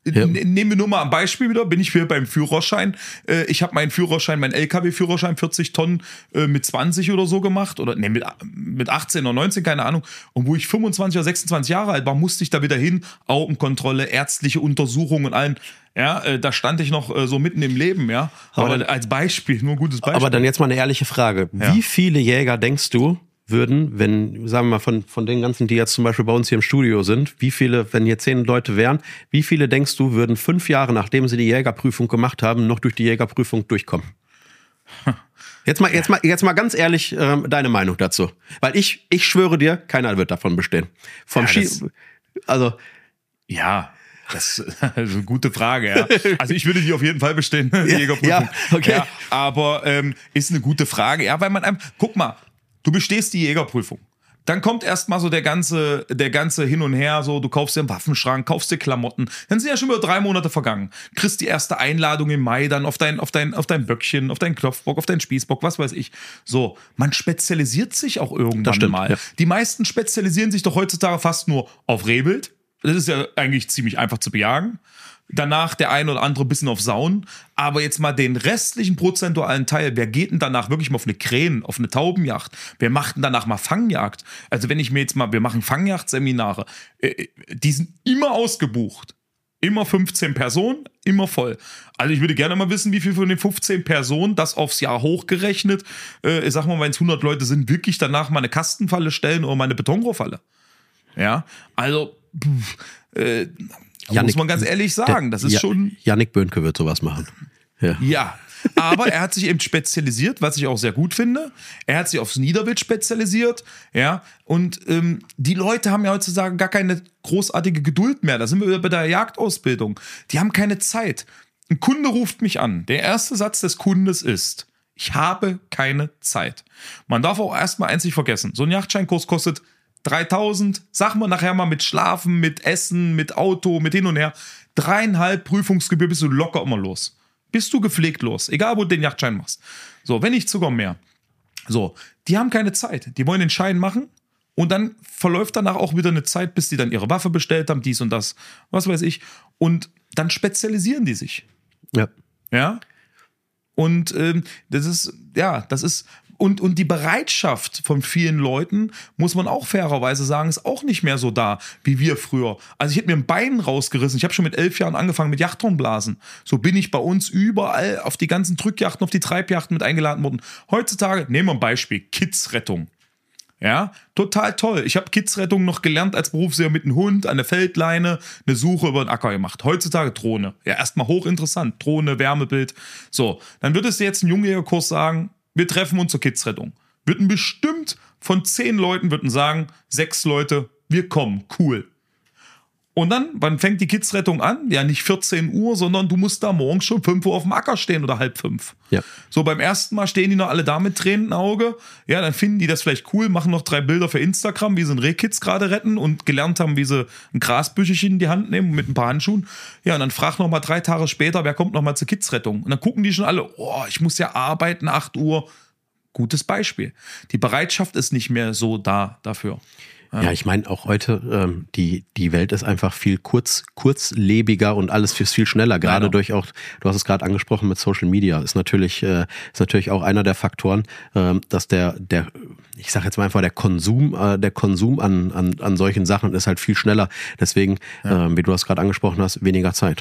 Ja. Nehmen wir nur mal ein Beispiel wieder, bin ich wieder beim Führerschein. Äh, ich habe meinen Führerschein, meinen L K W-Führerschein vierzig Tonnen äh, mit zwanzig oder so gemacht oder nee, mit, mit achtzehn oder neunzehn, keine Ahnung. Und wo ich fünfundzwanzig oder sechsundzwanzig Jahre alt war, musste ich da wieder hin, Augenkontrolle, ärztliche Untersuchungen und allen. Ja, äh, da stand ich noch äh, so mitten im Leben, ja. Aber, aber als Beispiel, nur ein gutes Beispiel. Aber dann jetzt mal eine ehrliche Frage. Ja. Wie viele Jäger denkst du, würden, wenn, sagen wir mal, von, von den ganzen, die jetzt zum Beispiel bei uns hier im Studio sind, wie viele, wenn hier zehn Leute wären, wie viele denkst du, würden fünf Jahre, nachdem sie die Jägerprüfung gemacht haben, noch durch die Jägerprüfung durchkommen? Jetzt mal, jetzt mal, jetzt mal ganz ehrlich, ähm, deine Meinung dazu. Weil ich, ich schwöre dir, keiner wird davon bestehen. Vom Ja, Ski, das- also, Ja, das ist eine gute Frage, ja. Also ich würde die auf jeden Fall bestehen, die Ja, Jägerprüfung. ja, okay. Ja, aber ähm, ist eine gute Frage, ja, weil man einfach, guck mal, du bestehst die Jägerprüfung. Dann kommt erstmal so der ganze, der ganze Hin und Her, so, du kaufst dir einen Waffenschrank, kaufst dir Klamotten. Dann sind ja schon über drei Monate vergangen. Kriegst die erste Einladung im Mai dann auf dein, auf dein, auf dein Böckchen, auf deinen Knopfbock, auf deinen Spießbock, was weiß ich. So, man spezialisiert sich auch irgendwann Das stimmt, mal. ja. Die meisten spezialisieren sich doch heutzutage fast nur auf Rehwild. Das ist ja eigentlich ziemlich einfach zu bejagen. Danach der ein oder andere bisschen auf Sauen. Aber jetzt mal den restlichen prozentualen Teil. Wer geht denn danach wirklich mal auf eine Krähen, auf eine Taubenjagd? Wer macht denn danach mal Fangjagd? Also wenn ich mir jetzt mal, wir machen Fangjagdseminare. äh, Die sind immer ausgebucht. Immer fünfzehn Personen, immer voll. Also ich würde gerne mal wissen, wie viel von den fünfzehn Personen, das aufs Jahr hochgerechnet, äh, ich sag mal, wenn es hundert Leute sind, wirklich danach mal eine Kastenfalle stellen oder mal eine Betonrohrfalle. Ja, also pff, äh, Jannik- muss man ganz ehrlich sagen, das ist Ja- schon, Jannik Böhnke wird sowas machen. Ja. ja. Aber er hat sich eben spezialisiert, was ich auch sehr gut finde. Er hat sich aufs Niederwild spezialisiert, ja. Und ähm, die Leute haben ja heutzutage gar keine großartige Geduld mehr. Da sind wir wieder bei der Jagdausbildung. Die haben keine Zeit. Ein Kunde ruft mich an. Der erste Satz des Kundes ist: Ich habe keine Zeit. Man darf auch erstmal eins nicht vergessen. So ein Jagdscheinkurs kostet dreitausend, sagen wir nachher mal mit Schlafen, mit Essen, mit Auto, mit hin und her. Dreieinhalb Prüfungsgebühr bist du locker immer los. Bist du gepflegt los. Egal, wo du den Jagdschein machst. So, wenn nicht sogar mehr. So, die haben keine Zeit. Die wollen den Schein machen und dann verläuft danach auch wieder eine Zeit, bis die dann ihre Waffe bestellt haben, dies und das, was weiß ich. Und dann spezialisieren die sich. Ja. Ja. Und ähm, das ist, ja, das ist, und, und die Bereitschaft von vielen Leuten, muss man auch fairerweise sagen, ist auch nicht mehr so da, wie wir früher. Also ich hätte mir ein Bein rausgerissen. Ich habe schon mit elf Jahren angefangen mit Jachthornblasen. So bin ich bei uns überall auf die ganzen Drückjachten, auf die Treibjachten mit eingeladen worden. Heutzutage, nehmen wir ein Beispiel, Kidsrettung. Ja, total toll. Ich habe Kidsrettung noch gelernt als Berufsjäger mit einem Hund, an der Feldleine, eine Suche über den Acker gemacht. Heutzutage Drohne. Ja, erstmal hochinteressant. Drohne, Wärmebild. So, dann würdest du jetzt einen Jungjägerkurs sagen, wir treffen uns zur Kidsrettung. Würden bestimmt von zehn Leuten würden sagen, sechs Leute, wir kommen, cool. Und dann, wann fängt die Kidsrettung an? Ja, nicht vierzehn Uhr, sondern du musst da morgens schon fünf Uhr auf dem Acker stehen oder halb fünf. Ja. So, beim ersten Mal stehen die noch alle da mit Tränen im Auge. Ja, dann finden die das vielleicht cool, machen noch drei Bilder für Instagram, wie sie ein Rehkitz gerade retten und gelernt haben, wie sie ein Grasbüschelchen in die Hand nehmen mit ein paar Handschuhen. Ja, und dann frag noch mal drei Tage später, wer kommt noch mal zur Kidsrettung? Und dann gucken die schon alle, oh, ich muss ja arbeiten, acht Uhr. Gutes Beispiel. Die Bereitschaft ist nicht mehr so da dafür. Ja, ich meine auch heute, ähm, die, die Welt ist einfach viel kurz, kurzlebiger und alles viel, viel schneller. Gerade Genau. durch auch, du hast es gerade angesprochen mit Social Media, ist natürlich, äh, ist natürlich auch einer der Faktoren, ähm, dass der, der, ich sag jetzt mal einfach, der Konsum, äh, der Konsum an, an, an solchen Sachen ist halt viel schneller. Deswegen, Ja. ähm, wie du das gerade angesprochen hast, weniger Zeit.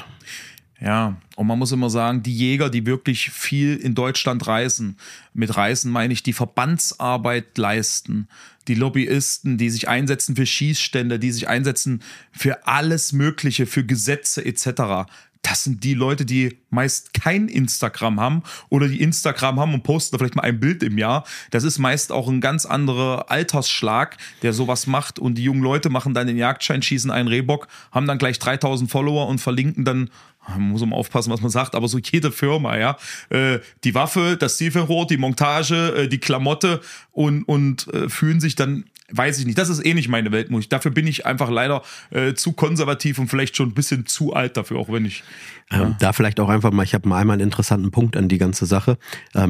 Ja, und man muss immer sagen, die Jäger, die wirklich viel in Deutschland reisen, mit Reisen meine ich die Verbandsarbeit leisten, die Lobbyisten, die sich einsetzen für Schießstände, die sich einsetzen für alles Mögliche, für Gesetze et cetera. Das sind die Leute, die meist kein Instagram haben oder die Instagram haben und posten da vielleicht mal ein Bild im Jahr. Das ist meist auch ein ganz anderer Altersschlag, der sowas macht. Und die jungen Leute machen dann den Jagdschein, schießen einen Rehbock, haben dann gleich dreitausend Follower und verlinken dann, man muss immer aufpassen, was man sagt, aber so jede Firma, ja, äh, die Waffe, das Zielfernrohr, die Montage, äh, die Klamotte und, und äh, fühlen sich dann, weiß ich nicht, das ist eh nicht meine Welt. Dafür bin ich einfach leider äh, zu konservativ und vielleicht schon ein bisschen zu alt dafür, auch wenn ich... Ähm, da vielleicht auch einfach mal, ich habe mal einmal einen interessanten Punkt an die ganze Sache. Ähm,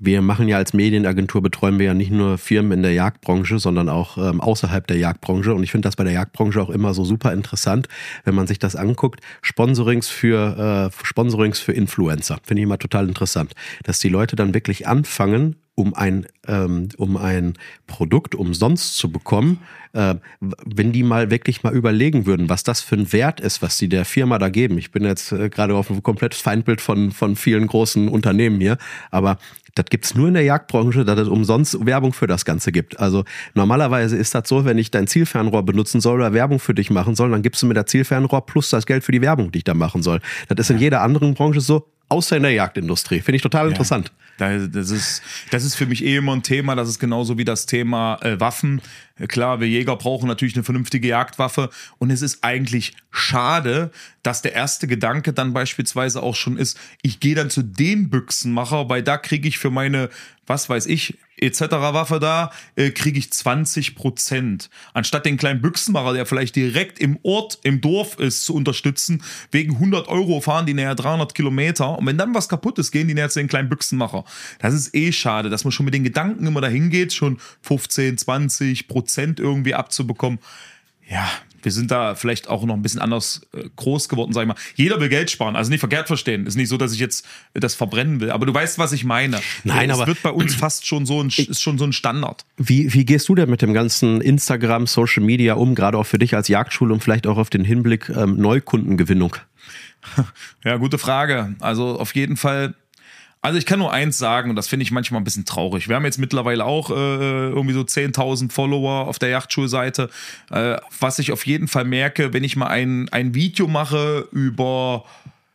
wir machen ja als Medienagentur, betreuen wir ja nicht nur Firmen in der Jagdbranche, sondern auch ähm, außerhalb der Jagdbranche. Und ich finde das bei der Jagdbranche auch immer so super interessant, wenn man sich das anguckt. Sponsorings für, äh, Sponsorings für Influencer. Finde ich immer total interessant. Dass die Leute dann wirklich anfangen, um ein, ähm, um ein Produkt umsonst zu bekommen, äh, wenn die mal wirklich mal überlegen würden, was das für ein Wert ist, was sie der Firma da geben. Ich bin jetzt äh, gerade auf ein komplettes Feindbild von, von vielen großen Unternehmen hier, aber das gibt's nur in der Jagdbranche, dass es umsonst Werbung für das Ganze gibt. Also normalerweise ist das so, wenn ich dein Zielfernrohr benutzen soll oder Werbung für dich machen soll, dann gibst du mir das Zielfernrohr plus das Geld für die Werbung, die ich da machen soll. Das ist in jeder anderen Branche so, außer in der Jagdindustrie. Finde ich total interessant. Ja, das ist, das ist für mich eh immer ein Thema. Das ist genauso wie das Thema äh, Waffen. Klar, wir Jäger brauchen natürlich eine vernünftige Jagdwaffe. Und es ist eigentlich schade, dass der erste Gedanke dann beispielsweise auch schon ist, ich gehe dann zu dem Büchsenmacher, weil da kriege ich für meine, was weiß ich, et cetera Waffe da, äh, kriege ich zwanzig Prozent. Anstatt den kleinen Büchsenmacher, der vielleicht direkt im Ort, im Dorf ist, zu unterstützen, wegen hundert Euro fahren die näher dreihundert Kilometer. Und wenn dann was kaputt ist, gehen die näher zu den kleinen Büchsenmacher. Das ist eh schade, dass man schon mit den Gedanken immer dahin geht, schon fünfzehn, zwanzig Prozent irgendwie abzubekommen. Ja, wir sind da vielleicht auch noch ein bisschen anders äh, groß geworden, sag ich mal. Jeder will Geld sparen, also nicht verkehrt verstehen. Ist nicht so, dass ich jetzt das verbrennen will, aber du weißt, was ich meine. Nein, es aber wird bei uns fast schon so ein, ist schon so ein Standard. Wie, wie gehst du denn mit dem ganzen Instagram, Social Media um, gerade auch für dich als Jagdschule und vielleicht auch auf den Hinblick ähm, Neukundengewinnung? Ja, gute Frage. Also auf jeden Fall. Also ich kann nur eins sagen, und das finde ich manchmal ein bisschen traurig. Wir haben jetzt mittlerweile auch äh, irgendwie so zehntausend Follower auf der Jagdschulseite. Äh, was ich auf jeden Fall merke, wenn ich mal ein, ein Video mache über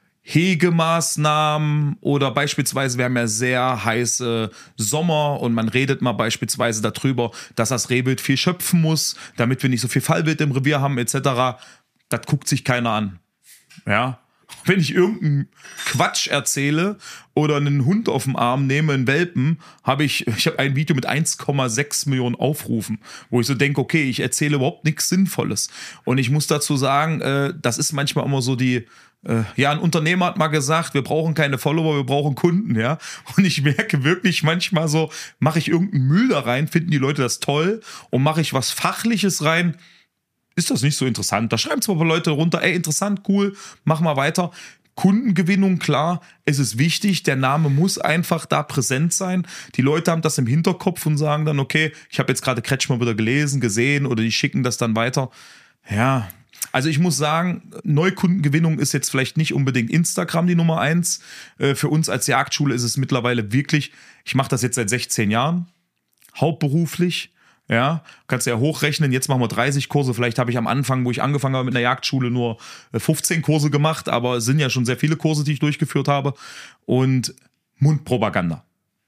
Hegemaßnahmen oder beispielsweise, wir haben ja sehr heiße Sommer und man redet mal beispielsweise darüber, dass das Rehwild viel schöpfen muss, damit wir nicht so viel Fallwild im Revier haben et cetera. Das guckt sich keiner an. Ja. Wenn ich irgendeinen Quatsch erzähle oder einen Hund auf dem Arm nehme, einen Welpen, habe ich, ich habe ein Video mit eins Komma sechs Millionen Aufrufen, wo ich so denke, okay, ich erzähle überhaupt nichts Sinnvolles. Und ich muss dazu sagen, äh, das ist manchmal immer so die, äh, ja, ein Unternehmer hat mal gesagt, wir brauchen keine Follower, wir brauchen Kunden, ja. Und ich merke wirklich manchmal so, mache ich irgendeinen Müll da rein, finden die Leute das toll, und mache ich was Fachliches rein, ist das nicht so interessant. Da schreiben zwar Leute runter, ey, interessant, cool, mach mal weiter. Kundengewinnung, klar, es ist wichtig, der Name muss einfach da präsent sein. Die Leute haben das im Hinterkopf und sagen dann, okay, ich habe jetzt gerade Kretschmer wieder gelesen, gesehen, oder die schicken das dann weiter. Ja, also ich muss sagen, Neukundengewinnung ist jetzt vielleicht nicht unbedingt Instagram die Nummer eins. Für uns als Jagdschule ist es mittlerweile wirklich, ich mache das jetzt seit sechzehn Jahren, hauptberuflich. Ja, kannst du ja hochrechnen, jetzt machen wir dreißig Kurse, vielleicht habe ich am Anfang, wo ich angefangen habe mit einer Jagdschule, nur fünfzehn Kurse gemacht, aber es sind ja schon sehr viele Kurse, die ich durchgeführt habe. Und Mundpropaganda.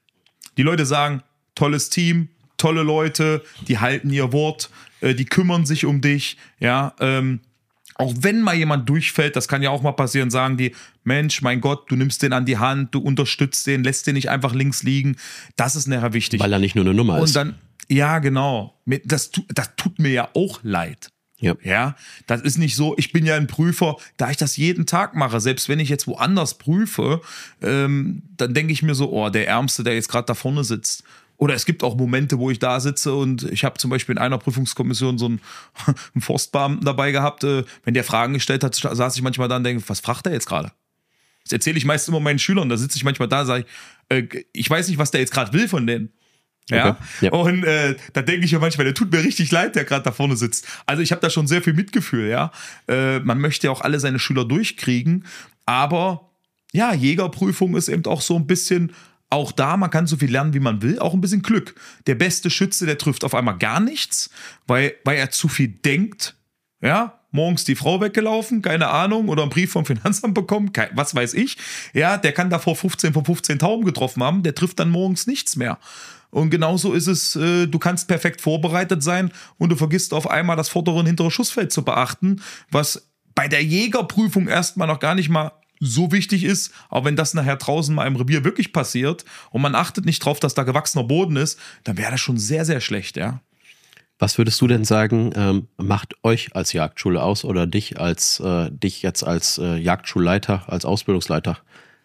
Die Leute sagen, tolles Team, tolle Leute, die halten ihr Wort, die kümmern sich um dich, ja, ähm, auch wenn mal jemand durchfällt, das kann ja auch mal passieren, sagen die, Mensch, mein Gott, du nimmst den an die Hand, du unterstützt den, lässt den nicht einfach links liegen, das ist nachher wichtig. Weil er nicht nur eine Nummer ist. Und dann Ja, genau. Das, das tut mir ja auch leid. Ja. Ja, das ist nicht so, ich bin ja ein Prüfer, da ich das jeden Tag mache, selbst wenn ich jetzt woanders prüfe, ähm, dann denke ich mir so, oh, der Ärmste, der jetzt gerade da vorne sitzt. Oder es gibt auch Momente, wo ich da sitze und ich habe zum Beispiel in einer Prüfungskommission so einen, einen Forstbeamten dabei gehabt, äh, wenn der Fragen gestellt hat, saß ich manchmal da und denke, was fragt er jetzt gerade? Das erzähle ich meist immer meinen Schülern, da sitze ich manchmal da und sage ich, äh, ich weiß nicht, was der jetzt gerade will von denen. Ja? Okay. Ja. Und äh, da denke ich ja manchmal, der tut mir richtig leid, der gerade da vorne sitzt. Also ich habe da schon sehr viel Mitgefühl, ja. Äh, man möchte ja auch alle seine Schüler durchkriegen, aber ja, Jägerprüfung ist eben auch so ein bisschen, auch da, man kann so viel lernen, wie man will, auch ein bisschen Glück. Der beste Schütze, der trifft auf einmal gar nichts, weil, weil er zu viel denkt, ja. Morgens die Frau weggelaufen, keine Ahnung, oder einen Brief vom Finanzamt bekommen, kein, was weiß ich. Ja, der kann davor fünfzehn von fünfzehn Tauben getroffen haben, der trifft dann morgens nichts mehr. Und genauso ist es, äh, du kannst perfekt vorbereitet sein und du vergisst auf einmal das vordere und hintere Schussfeld zu beachten, was bei der Jägerprüfung erstmal noch gar nicht mal so wichtig ist, aber wenn das nachher draußen mal im Revier wirklich passiert und man achtet nicht drauf, dass da gewachsener Boden ist, dann wäre das schon sehr, sehr schlecht, ja. Was würdest du denn sagen, ähm, macht euch als Jagdschule aus oder dich als äh, dich jetzt als äh, Jagdschulleiter, als Ausbildungsleiter?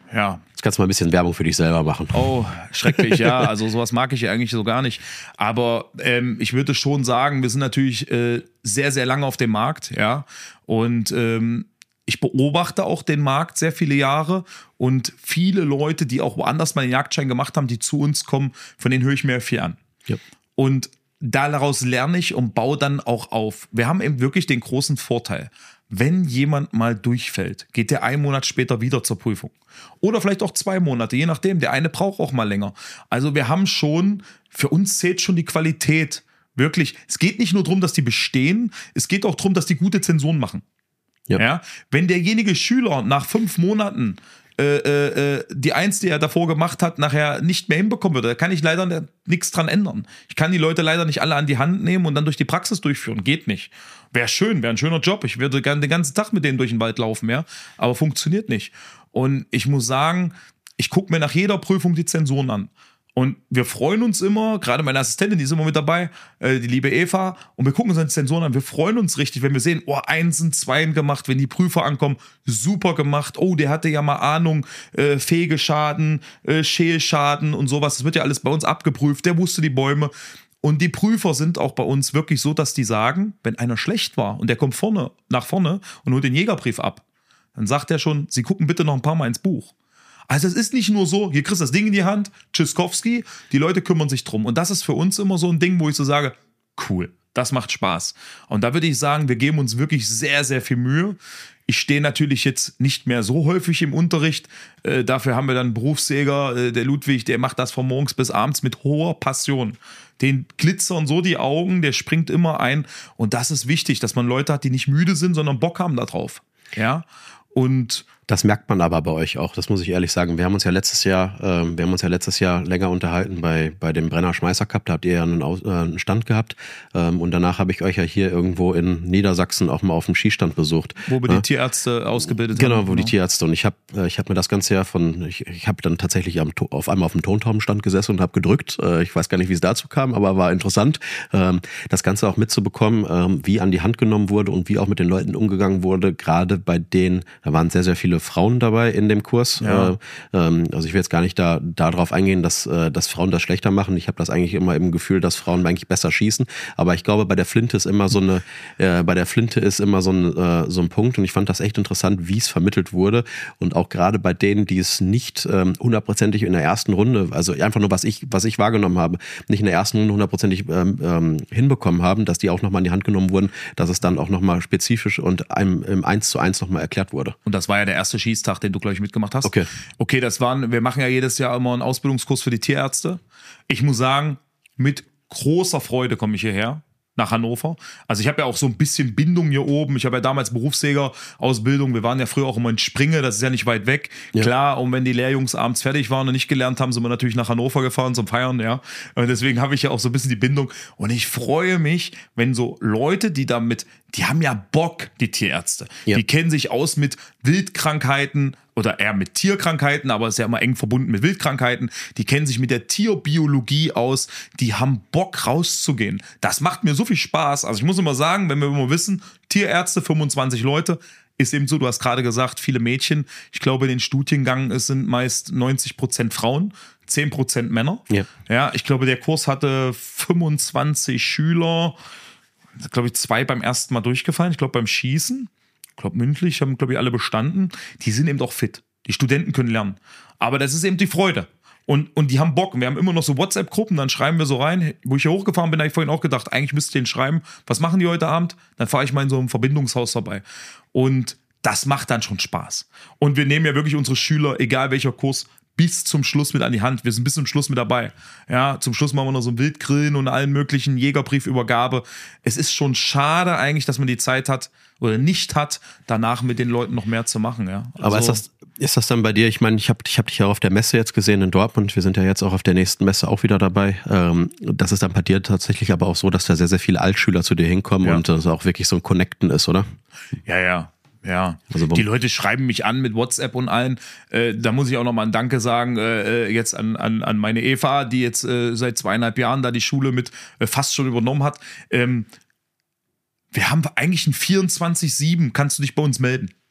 Ja. Jetzt kannst du mal ein bisschen Werbung für dich selber machen. Oh, schrecklich, ja. Also sowas mag ich ja eigentlich so gar nicht. Aber ähm, ich würde schon sagen, wir sind natürlich äh, sehr, sehr lange auf dem Markt, ja. Und ähm, ich beobachte auch den Markt sehr viele Jahre und viele Leute, die auch woanders mal einen Jagdschein gemacht haben, die zu uns kommen, von denen höre ich mir viel an. Ja. Und daraus lerne ich und baue dann auch auf. Wir haben eben wirklich den großen Vorteil. Wenn jemand mal durchfällt, geht der einen Monat später wieder zur Prüfung. Oder vielleicht auch zwei Monate, je nachdem. Der eine braucht auch mal länger. Also wir haben schon, für uns zählt schon die Qualität. Wirklich, es geht nicht nur darum, dass die bestehen, es geht auch darum, dass die gute Zensuren machen. Ja. Ja? Wenn derjenige Schüler nach fünf Monaten äh, äh, die Eins, die er davor gemacht hat, nachher nicht mehr hinbekommen würde, da kann ich leider nichts dran ändern. Ich kann die Leute leider nicht alle an die Hand nehmen und dann durch die Praxis durchführen. Geht nicht. Wäre schön, wäre ein schöner Job. Ich würde gerne den ganzen Tag mit denen durch den Wald laufen, ja. Aber funktioniert nicht. Und ich muss sagen, ich gucke mir nach jeder Prüfung die Zensuren an. Und wir freuen uns immer, gerade meine Assistentin, die ist immer mit dabei, äh, die liebe Eva, und wir gucken uns die Zensuren an. Wir freuen uns richtig, wenn wir sehen, oh, Einsen, Zweien gemacht, wenn die Prüfer ankommen, super gemacht. Oh, der hatte ja mal Ahnung, äh, Fegeschaden, äh, Schälschaden und sowas. Das wird ja alles bei uns abgeprüft. Der wusste die Bäume. Und die Prüfer sind auch bei uns wirklich so, dass die sagen, wenn einer schlecht war und der kommt vorne, nach vorne und holt den Jägerbrief ab, dann sagt er schon, Sie gucken bitte noch ein paar Mal ins Buch. Also es ist nicht nur so, hier kriegst du das Ding in die Hand, Tschüsskowski, die Leute kümmern sich drum. Und das ist für uns immer so ein Ding, wo ich so sage, cool, das macht Spaß. Und da würde ich sagen, wir geben uns wirklich sehr, sehr viel Mühe. Ich stehe natürlich jetzt nicht mehr so häufig im Unterricht. Äh, dafür haben wir dann einen Berufsjäger, äh, der Ludwig, der macht das von morgens bis abends mit hoher Passion. Den glitzern so die Augen, der springt immer ein. Und das ist wichtig, dass man Leute hat, die nicht müde sind, sondern Bock haben da drauf. Ja, und das merkt man aber bei euch auch, das muss ich ehrlich sagen. Wir haben uns ja letztes Jahr, äh, wir haben uns ja letztes Jahr länger unterhalten bei, bei dem Brenner Schmeißer Cup, da habt ihr ja einen, Aus, äh, einen Stand gehabt ähm, und danach habe ich euch ja hier irgendwo in Niedersachsen auch mal auf dem Skistand besucht. Wo wir ja? die Tierärzte ausgebildet genau, haben. Genau, wo die Tierärzte und ich habe äh, ich hab mir das Ganze ja von, ich, ich habe dann tatsächlich am, auf einmal auf dem Tontaubenstand gesessen und habe gedrückt. Äh, ich weiß gar nicht, wie es dazu kam, aber war interessant, ähm, das Ganze auch mitzubekommen, ähm, wie an die Hand genommen wurde und wie auch mit den Leuten umgegangen wurde, gerade bei denen, da waren sehr, sehr viele Frauen dabei in dem Kurs. Ja. Äh, ähm, also ich will jetzt gar nicht da darauf eingehen, dass, äh, dass Frauen das schlechter machen. Ich habe das eigentlich immer im Gefühl, dass Frauen eigentlich besser schießen. Aber ich glaube, bei der Flinte ist immer so eine, äh, bei der Flinte ist immer so ein, äh, so ein Punkt. Und ich fand das echt interessant, wie es vermittelt wurde. Und auch gerade bei denen, die es nicht ähm, hundertprozentig in der ersten Runde, also einfach nur was ich, was ich wahrgenommen habe, nicht in der ersten Runde hundertprozentig ähm, ähm, hinbekommen haben, dass die auch nochmal in die Hand genommen wurden, dass es dann auch nochmal spezifisch und einem im eins zu eins nochmal erklärt wurde. Und das war ja der erste Schießtag, den du, glaube ich, mitgemacht hast. Okay. Okay, das waren, wir machen ja jedes Jahr immer einen Ausbildungskurs für die Tierärzte. Ich muss sagen, mit großer Freude komme ich hierher nach Hannover. Also ich habe ja auch so ein bisschen Bindung hier oben. Ich habe ja damals Berufsjäger-Ausbildung. Wir waren ja früher auch immer in Springe, das ist ja nicht weit weg. Ja. Klar, und wenn die Lehrjungs abends fertig waren und nicht gelernt haben, sind wir natürlich nach Hannover gefahren zum Feiern, ja. Und deswegen habe ich ja auch so ein bisschen die Bindung. Und ich freue mich, wenn so Leute, die damit, die haben ja Bock, die Tierärzte. Ja. Die kennen sich aus mit Wildkrankheiten, oder eher mit Tierkrankheiten, aber es ist ja immer eng verbunden mit Wildkrankheiten. Die kennen sich mit der Tierbiologie aus, die haben Bock rauszugehen. Das macht mir so viel Spaß. Also ich muss immer sagen, wenn wir immer wissen, Tierärzte, fünfundzwanzig Leute, ist eben so, du hast gerade gesagt, viele Mädchen. Ich glaube, in den Studiengang es sind meist neunzig Prozent Frauen, zehn Prozent Männer. Ja. Ja, ich glaube, der Kurs hatte fünfundzwanzig Schüler, glaube ich, zwei beim ersten Mal durchgefallen. Ich glaube, beim Schießen. Ich glaube, mündlich haben, glaube ich, alle bestanden. Die sind eben auch fit. Die Studenten können lernen. Aber das ist eben die Freude. Und, und die haben Bock. Und wir haben immer noch so WhatsApp-Gruppen, dann schreiben wir so rein. Wo ich hier hochgefahren bin, habe ich vorhin auch gedacht, eigentlich müsste ich denen schreiben, was machen die heute Abend? Dann fahre ich mal in so einem Verbindungshaus vorbei. Und das macht dann schon Spaß. Und wir nehmen ja wirklich unsere Schüler, egal welcher Kurs, bis zum Schluss mit an die Hand. Wir sind bis zum Schluss mit dabei. Ja, zum Schluss machen wir noch so ein Wildgrillen und allen möglichen Jägerbriefübergabe. Es ist schon schade eigentlich, dass man die Zeit hat oder nicht hat, danach mit den Leuten noch mehr zu machen. Ja. Also, aber ist das, ist das dann bei dir? Ich meine, ich habe ich hab dich ja auf der Messe jetzt gesehen in Dortmund. Wir sind ja jetzt auch auf der nächsten Messe auch wieder dabei. Ähm, das ist dann bei dir tatsächlich aber auch so, dass da sehr, sehr viele Altschüler zu dir hinkommen ja. und das auch wirklich so ein Connecten ist, oder? Ja, ja. Ja, also die Leute schreiben mich an mit WhatsApp und allen. Äh, da muss ich auch nochmal ein Danke sagen äh, jetzt an, an, an meine Eva, die jetzt äh, seit zweieinhalb Jahren da die Schule mit äh, fast schon übernommen hat. Ähm, wir haben eigentlich ein vierundzwanzig sieben, kannst du dich bei uns melden.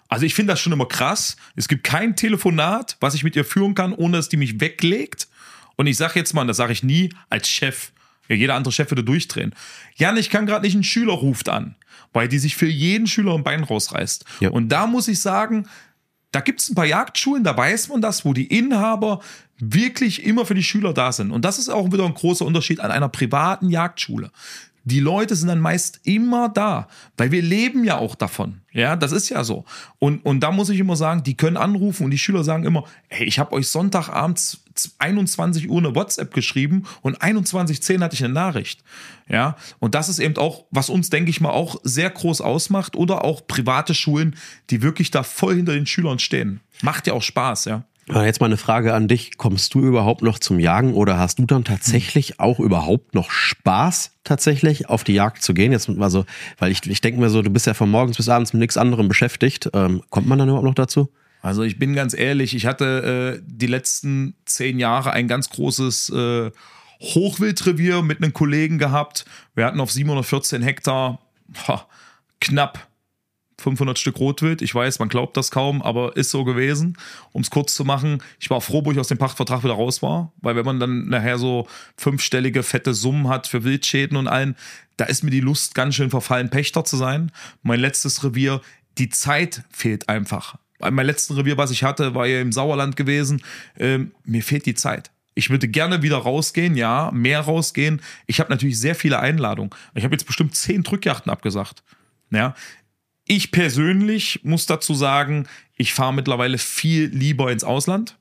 Also ich finde das schon immer krass. Es gibt kein Telefonat, was ich mit ihr führen kann, ohne dass die mich weglegt. Und ich sage jetzt mal, und das sage ich nie, als Chef, ja, jeder andere Chef würde durchdrehen. Jan, ich kann gerade nicht, ein Schüler ruft an, weil die sich für jeden Schüler ein Bein rausreißt. Ja. Und da muss ich sagen, da gibt es ein paar Jagdschulen, da weiß man das, wo die Inhaber wirklich immer für die Schüler da sind. Und das ist auch wieder ein großer Unterschied an einer privaten Jagdschule. Die Leute sind dann meist immer da, weil wir leben ja auch davon. Ja, das ist ja so. Und, und da muss ich immer sagen, die können anrufen und die Schüler sagen immer, hey, ich habe euch Sonntagabends einundzwanzig Uhr eine WhatsApp geschrieben und einundzwanzig Uhr zehn hatte ich eine Nachricht. Ja, und das ist eben auch, was uns, denke ich mal, auch sehr groß ausmacht, oder auch private Schulen, die wirklich da voll hinter den Schülern stehen. Macht ja auch Spaß, ja. Jetzt mal eine Frage an dich. Kommst du überhaupt noch zum Jagen oder hast du dann tatsächlich auch überhaupt noch Spaß, tatsächlich auf die Jagd zu gehen? Jetzt also, weil ich, ich denke mir so, du bist ja von morgens bis abends mit nichts anderem beschäftigt. Ähm, kommt man dann überhaupt noch dazu? Also ich bin ganz ehrlich, ich hatte äh, die letzten zehn Jahre ein ganz großes äh, Hochwildrevier mit einem Kollegen gehabt. Wir hatten auf siebenhundertvierzehn Hektar ha, knapp fünfhundert Stück Rotwild. Ich weiß, man glaubt das kaum, aber ist so gewesen. Um es kurz zu machen, ich war froh, wo ich aus dem Pachtvertrag wieder raus war, weil wenn man dann nachher so fünfstellige, fette Summen hat für Wildschäden und allen, da ist mir die Lust ganz schön verfallen, Pächter zu sein. Mein letztes Revier, die Zeit fehlt einfach. Mein letztes Revier, was ich hatte, war ja im Sauerland gewesen. Ähm, mir fehlt die Zeit. Ich würde gerne wieder rausgehen, ja, mehr rausgehen. Ich habe natürlich sehr viele Einladungen. Ich habe jetzt bestimmt zehn Drückjachten abgesagt. Ja, ich persönlich muss dazu sagen, ich fahre mittlerweile viel lieber ins Ausland.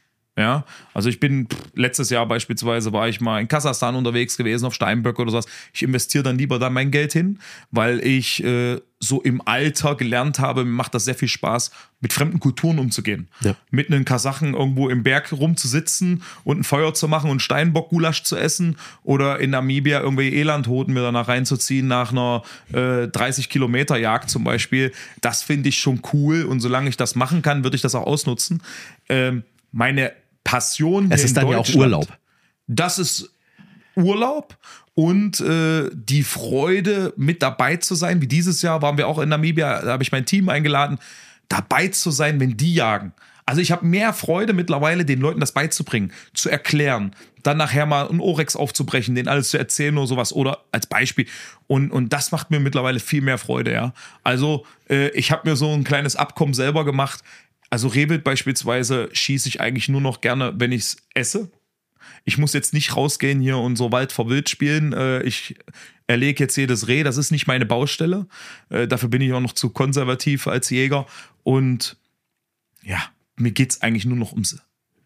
Ja, also ich bin letztes Jahr beispielsweise war ich mal in Kasachstan unterwegs gewesen, auf Steinböcke oder sowas. Ich investiere dann lieber da mein Geld hin, weil ich äh, so im Alter gelernt habe, mir macht das sehr viel Spaß, mit fremden Kulturen umzugehen. Ja. Mit einem Kasachen irgendwo im Berg rumzusitzen und ein Feuer zu machen und Steinbock-Gulasch zu essen oder in Namibia irgendwelche Elandhoden mir danach reinzuziehen nach einer äh, dreißig Kilometer Jagd zum Beispiel. Das finde ich schon cool und solange ich das machen kann, würde ich das auch ausnutzen. Ähm, meine Passion hier Es ist in dann ja auch Urlaub. Das ist Urlaub und äh, die Freude, mit dabei zu sein. Wie dieses Jahr waren wir auch in Namibia, da habe ich mein Team eingeladen, dabei zu sein, wenn die jagen. Also ich habe mehr Freude mittlerweile, den Leuten das beizubringen, zu erklären, dann nachher mal einen Oryx aufzubrechen, denen alles zu erzählen oder sowas oder als Beispiel. Und, und das macht mir mittlerweile viel mehr Freude, ja. Also äh, ich habe mir so ein kleines Abkommen selber gemacht. Also Rehwild beispielsweise schieße ich eigentlich nur noch gerne, wenn ich es esse. Ich muss jetzt nicht rausgehen hier und so Wald vor Wild spielen. Äh, ich erlege jetzt jedes Reh, das ist nicht meine Baustelle. Äh, dafür bin ich auch noch zu konservativ als Jäger. Und ja, mir geht es eigentlich nur noch ums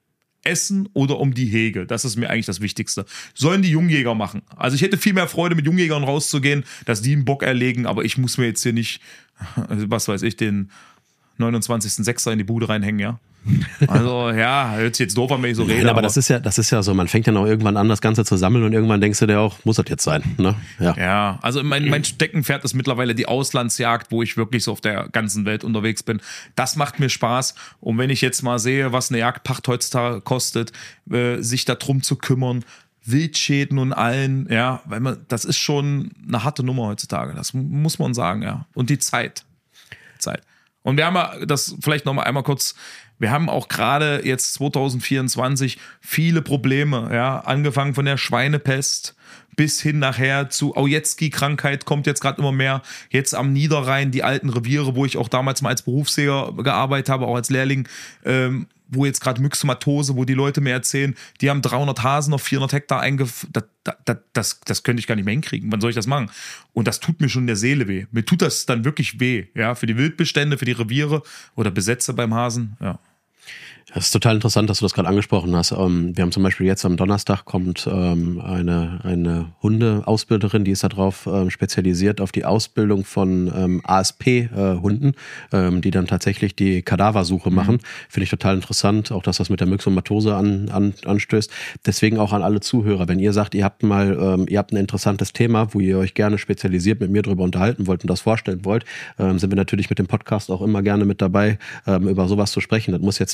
Essen oder um die Hege. Das ist mir eigentlich das Wichtigste. Sollen die Jungjäger machen. Also ich hätte viel mehr Freude, mit Jungjägern rauszugehen, dass die einen Bock erlegen, aber ich muss mir jetzt hier nicht, was weiß ich, den neunundzwanzigsten Sechster in die Bude reinhängen, ja. Also, ja, hört sich jetzt doof an, wenn ich so rede. Nein, aber, aber das ist ja, das ist ja so, man fängt dann auch irgendwann an, das Ganze zu sammeln und irgendwann denkst du dir auch, muss das jetzt sein, ne? Ja. Ja, also mein, mein Steckenpferd ist mittlerweile die Auslandsjagd, wo ich wirklich so auf der ganzen Welt unterwegs bin. Das macht mir Spaß. Und wenn ich jetzt mal sehe, was eine Jagdpacht heutzutage kostet, äh, sich darum zu kümmern, Wildschäden und allen, ja, weil man, das ist schon eine harte Nummer heutzutage. Das muss man sagen, ja. Und die Zeit. Zeit. Und wir haben ja, das vielleicht noch mal einmal kurz, wir haben auch gerade jetzt zwanzig vierundzwanzig viele Probleme, ja, angefangen von der Schweinepest bis hin nachher zu Aujetski-Krankheit kommt jetzt gerade immer mehr, jetzt am Niederrhein, die alten Reviere, wo ich auch damals mal als Berufsjäger gearbeitet habe, auch als Lehrling, ähm, wo jetzt gerade Myxomatose, wo die Leute mir erzählen, die haben dreihundert Hasen auf vierhundert Hektar eingefangen. Das, das, das, das könnte ich gar nicht mehr hinkriegen. Wann soll ich das machen? Und das tut mir schon in der Seele weh. Mir tut das dann wirklich weh. Ja, für die Wildbestände, für die Reviere oder Besetzer beim Hasen. Ja. Das ist total interessant, dass du das gerade angesprochen hast. Wir haben zum Beispiel jetzt am Donnerstag kommt eine, eine Hundeausbilderin, die ist darauf spezialisiert, auf die Ausbildung von A S P-Hunden, die dann tatsächlich die Kadaversuche machen. Mhm. Finde ich total interessant, auch dass das mit der Myxomatose an, an, anstößt. Deswegen auch an alle Zuhörer, wenn ihr sagt, ihr habt mal, ihr habt ein interessantes Thema, wo ihr euch gerne spezialisiert mit mir drüber unterhalten wollt und das vorstellen wollt, sind wir natürlich mit dem Podcast auch immer gerne mit dabei, über sowas zu sprechen. Das muss jetzt nicht immer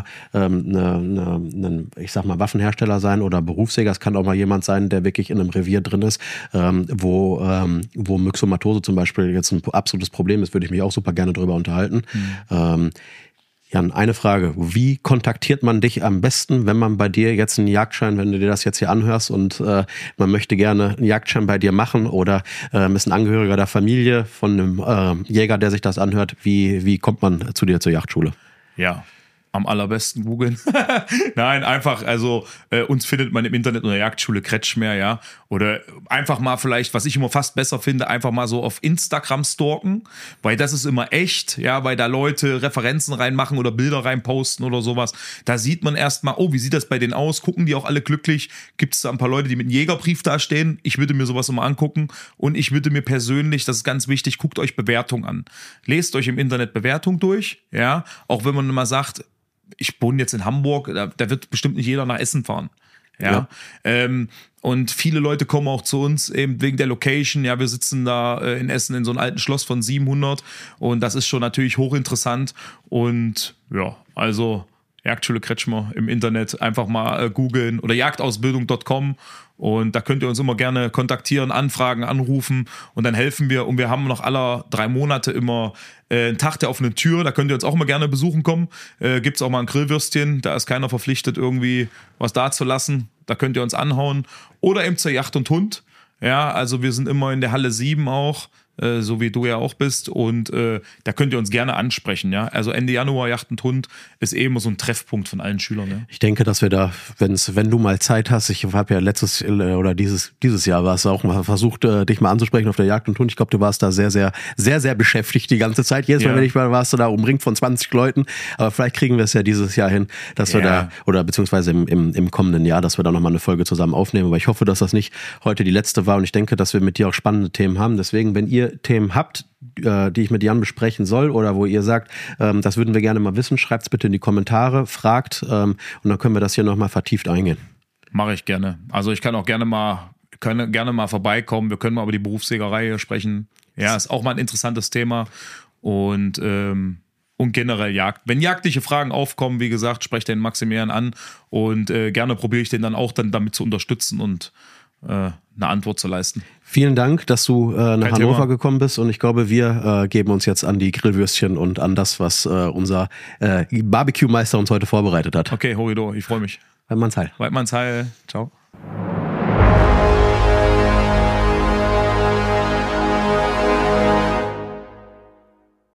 ähm, eine, eine, eine, ich sag mal, Waffenhersteller sein oder Berufsjäger. Es kann auch mal jemand sein, der wirklich in einem Revier drin ist, ähm, wo, ähm, wo Myxomatose zum Beispiel jetzt ein absolutes Problem ist, würde ich mich auch super gerne drüber unterhalten. Mhm. Ähm, Jan, eine Frage. Wie kontaktiert man dich am besten, wenn man bei dir jetzt einen Jagdschein, wenn du dir das jetzt hier anhörst und äh, man möchte gerne einen Jagdschein bei dir machen oder äh, ist ein Angehöriger der Familie von einem äh, Jäger, der sich das anhört, wie, wie kommt man zu dir zur Jagdschule? Ja, am allerbesten googeln. Nein, einfach, also äh, uns findet man im Internet unter Jagdschule Kretschmer, ja. Oder einfach mal vielleicht, was ich immer fast besser finde, einfach mal so auf Instagram stalken, weil das ist immer echt, ja, weil da Leute Referenzen reinmachen oder Bilder reinposten oder sowas. Da sieht man erstmal, oh, wie sieht das bei denen aus? Gucken die auch alle glücklich? Gibt es da ein paar Leute, die mit einem Jägerbrief dastehen? Ich würde mir sowas immer angucken und ich würde mir persönlich, das ist ganz wichtig, guckt euch Bewertungen an. Lest euch im Internet Bewertungen durch, ja, auch wenn man mal sagt, ich wohne jetzt in Hamburg, da, da wird bestimmt nicht jeder nach Essen fahren. Ja. ja. Ähm, und viele Leute kommen auch zu uns eben wegen der Location. Ja, wir sitzen da äh, in Essen in so einem alten Schloss von siebenhundert und das ist schon natürlich hochinteressant. Und ja, also Jagdschule Kretschmer im Internet einfach mal äh, googeln oder jagdausbildung punkt com und da könnt ihr uns immer gerne kontaktieren, anfragen, anrufen und dann helfen wir und wir haben noch alle drei Monate immer äh, einen Tag der offenen Tür, da könnt ihr uns auch immer gerne besuchen kommen, äh, gibt's auch mal ein Grillwürstchen, da ist keiner verpflichtet irgendwie was dazulassen, da könnt ihr uns anhauen oder eben zur Yacht und Hund, ja, also wir sind immer in der Halle sieben auch, äh, so wie du ja auch bist und äh, da könnt ihr uns gerne ansprechen, ja, also Ende Januar Yacht und Hund ist eben so ein Treffpunkt von allen Schülern, ja? Ich denke, dass wir da, wenn's, wenn du mal Zeit hast, ich habe ja letztes oder dieses dieses Jahr war es auch mal versucht, dich mal anzusprechen auf der Jagd und Hund, ich glaube, du warst da sehr, sehr, sehr, sehr beschäftigt die ganze Zeit, jedes Mal, ja. wenn ich war, warst du da umringt von zwanzig Leuten, aber vielleicht kriegen wir es ja dieses Jahr hin, dass wir ja. da, oder beziehungsweise im, im, im kommenden Jahr, dass wir da nochmal eine Folge zusammen aufnehmen, aber ich hoffe, dass das nicht heute die letzte war und ich denke, dass wir mit dir auch spannende Themen haben, deswegen, wenn ihr Themen habt, die ich mit Jan besprechen soll oder wo ihr sagt, ähm, das würden wir gerne mal wissen, schreibt es bitte in die Kommentare, fragt ähm, und dann können wir das hier nochmal vertieft eingehen. Mache ich gerne. Also ich kann auch gerne mal, können gerne mal vorbeikommen, wir können mal über die Berufsjägerei hier sprechen. Ja, ist auch mal ein interessantes Thema und, ähm, und generell Jagd. Wenn jagdliche Fragen aufkommen, wie gesagt, sprecht den Maximilian an und äh, gerne probiere ich den dann auch dann damit zu unterstützen und eine Antwort zu leisten. Vielen Dank, dass du äh, nach Kein Hannover Thema. gekommen bist und ich glaube, wir äh, geben uns jetzt an die Grillwürstchen und an das, was äh, unser äh, Barbecue-Meister uns heute vorbereitet hat. Okay, Horido, ich freue mich. Weidmannsheil. Weidmannsheil, ciao.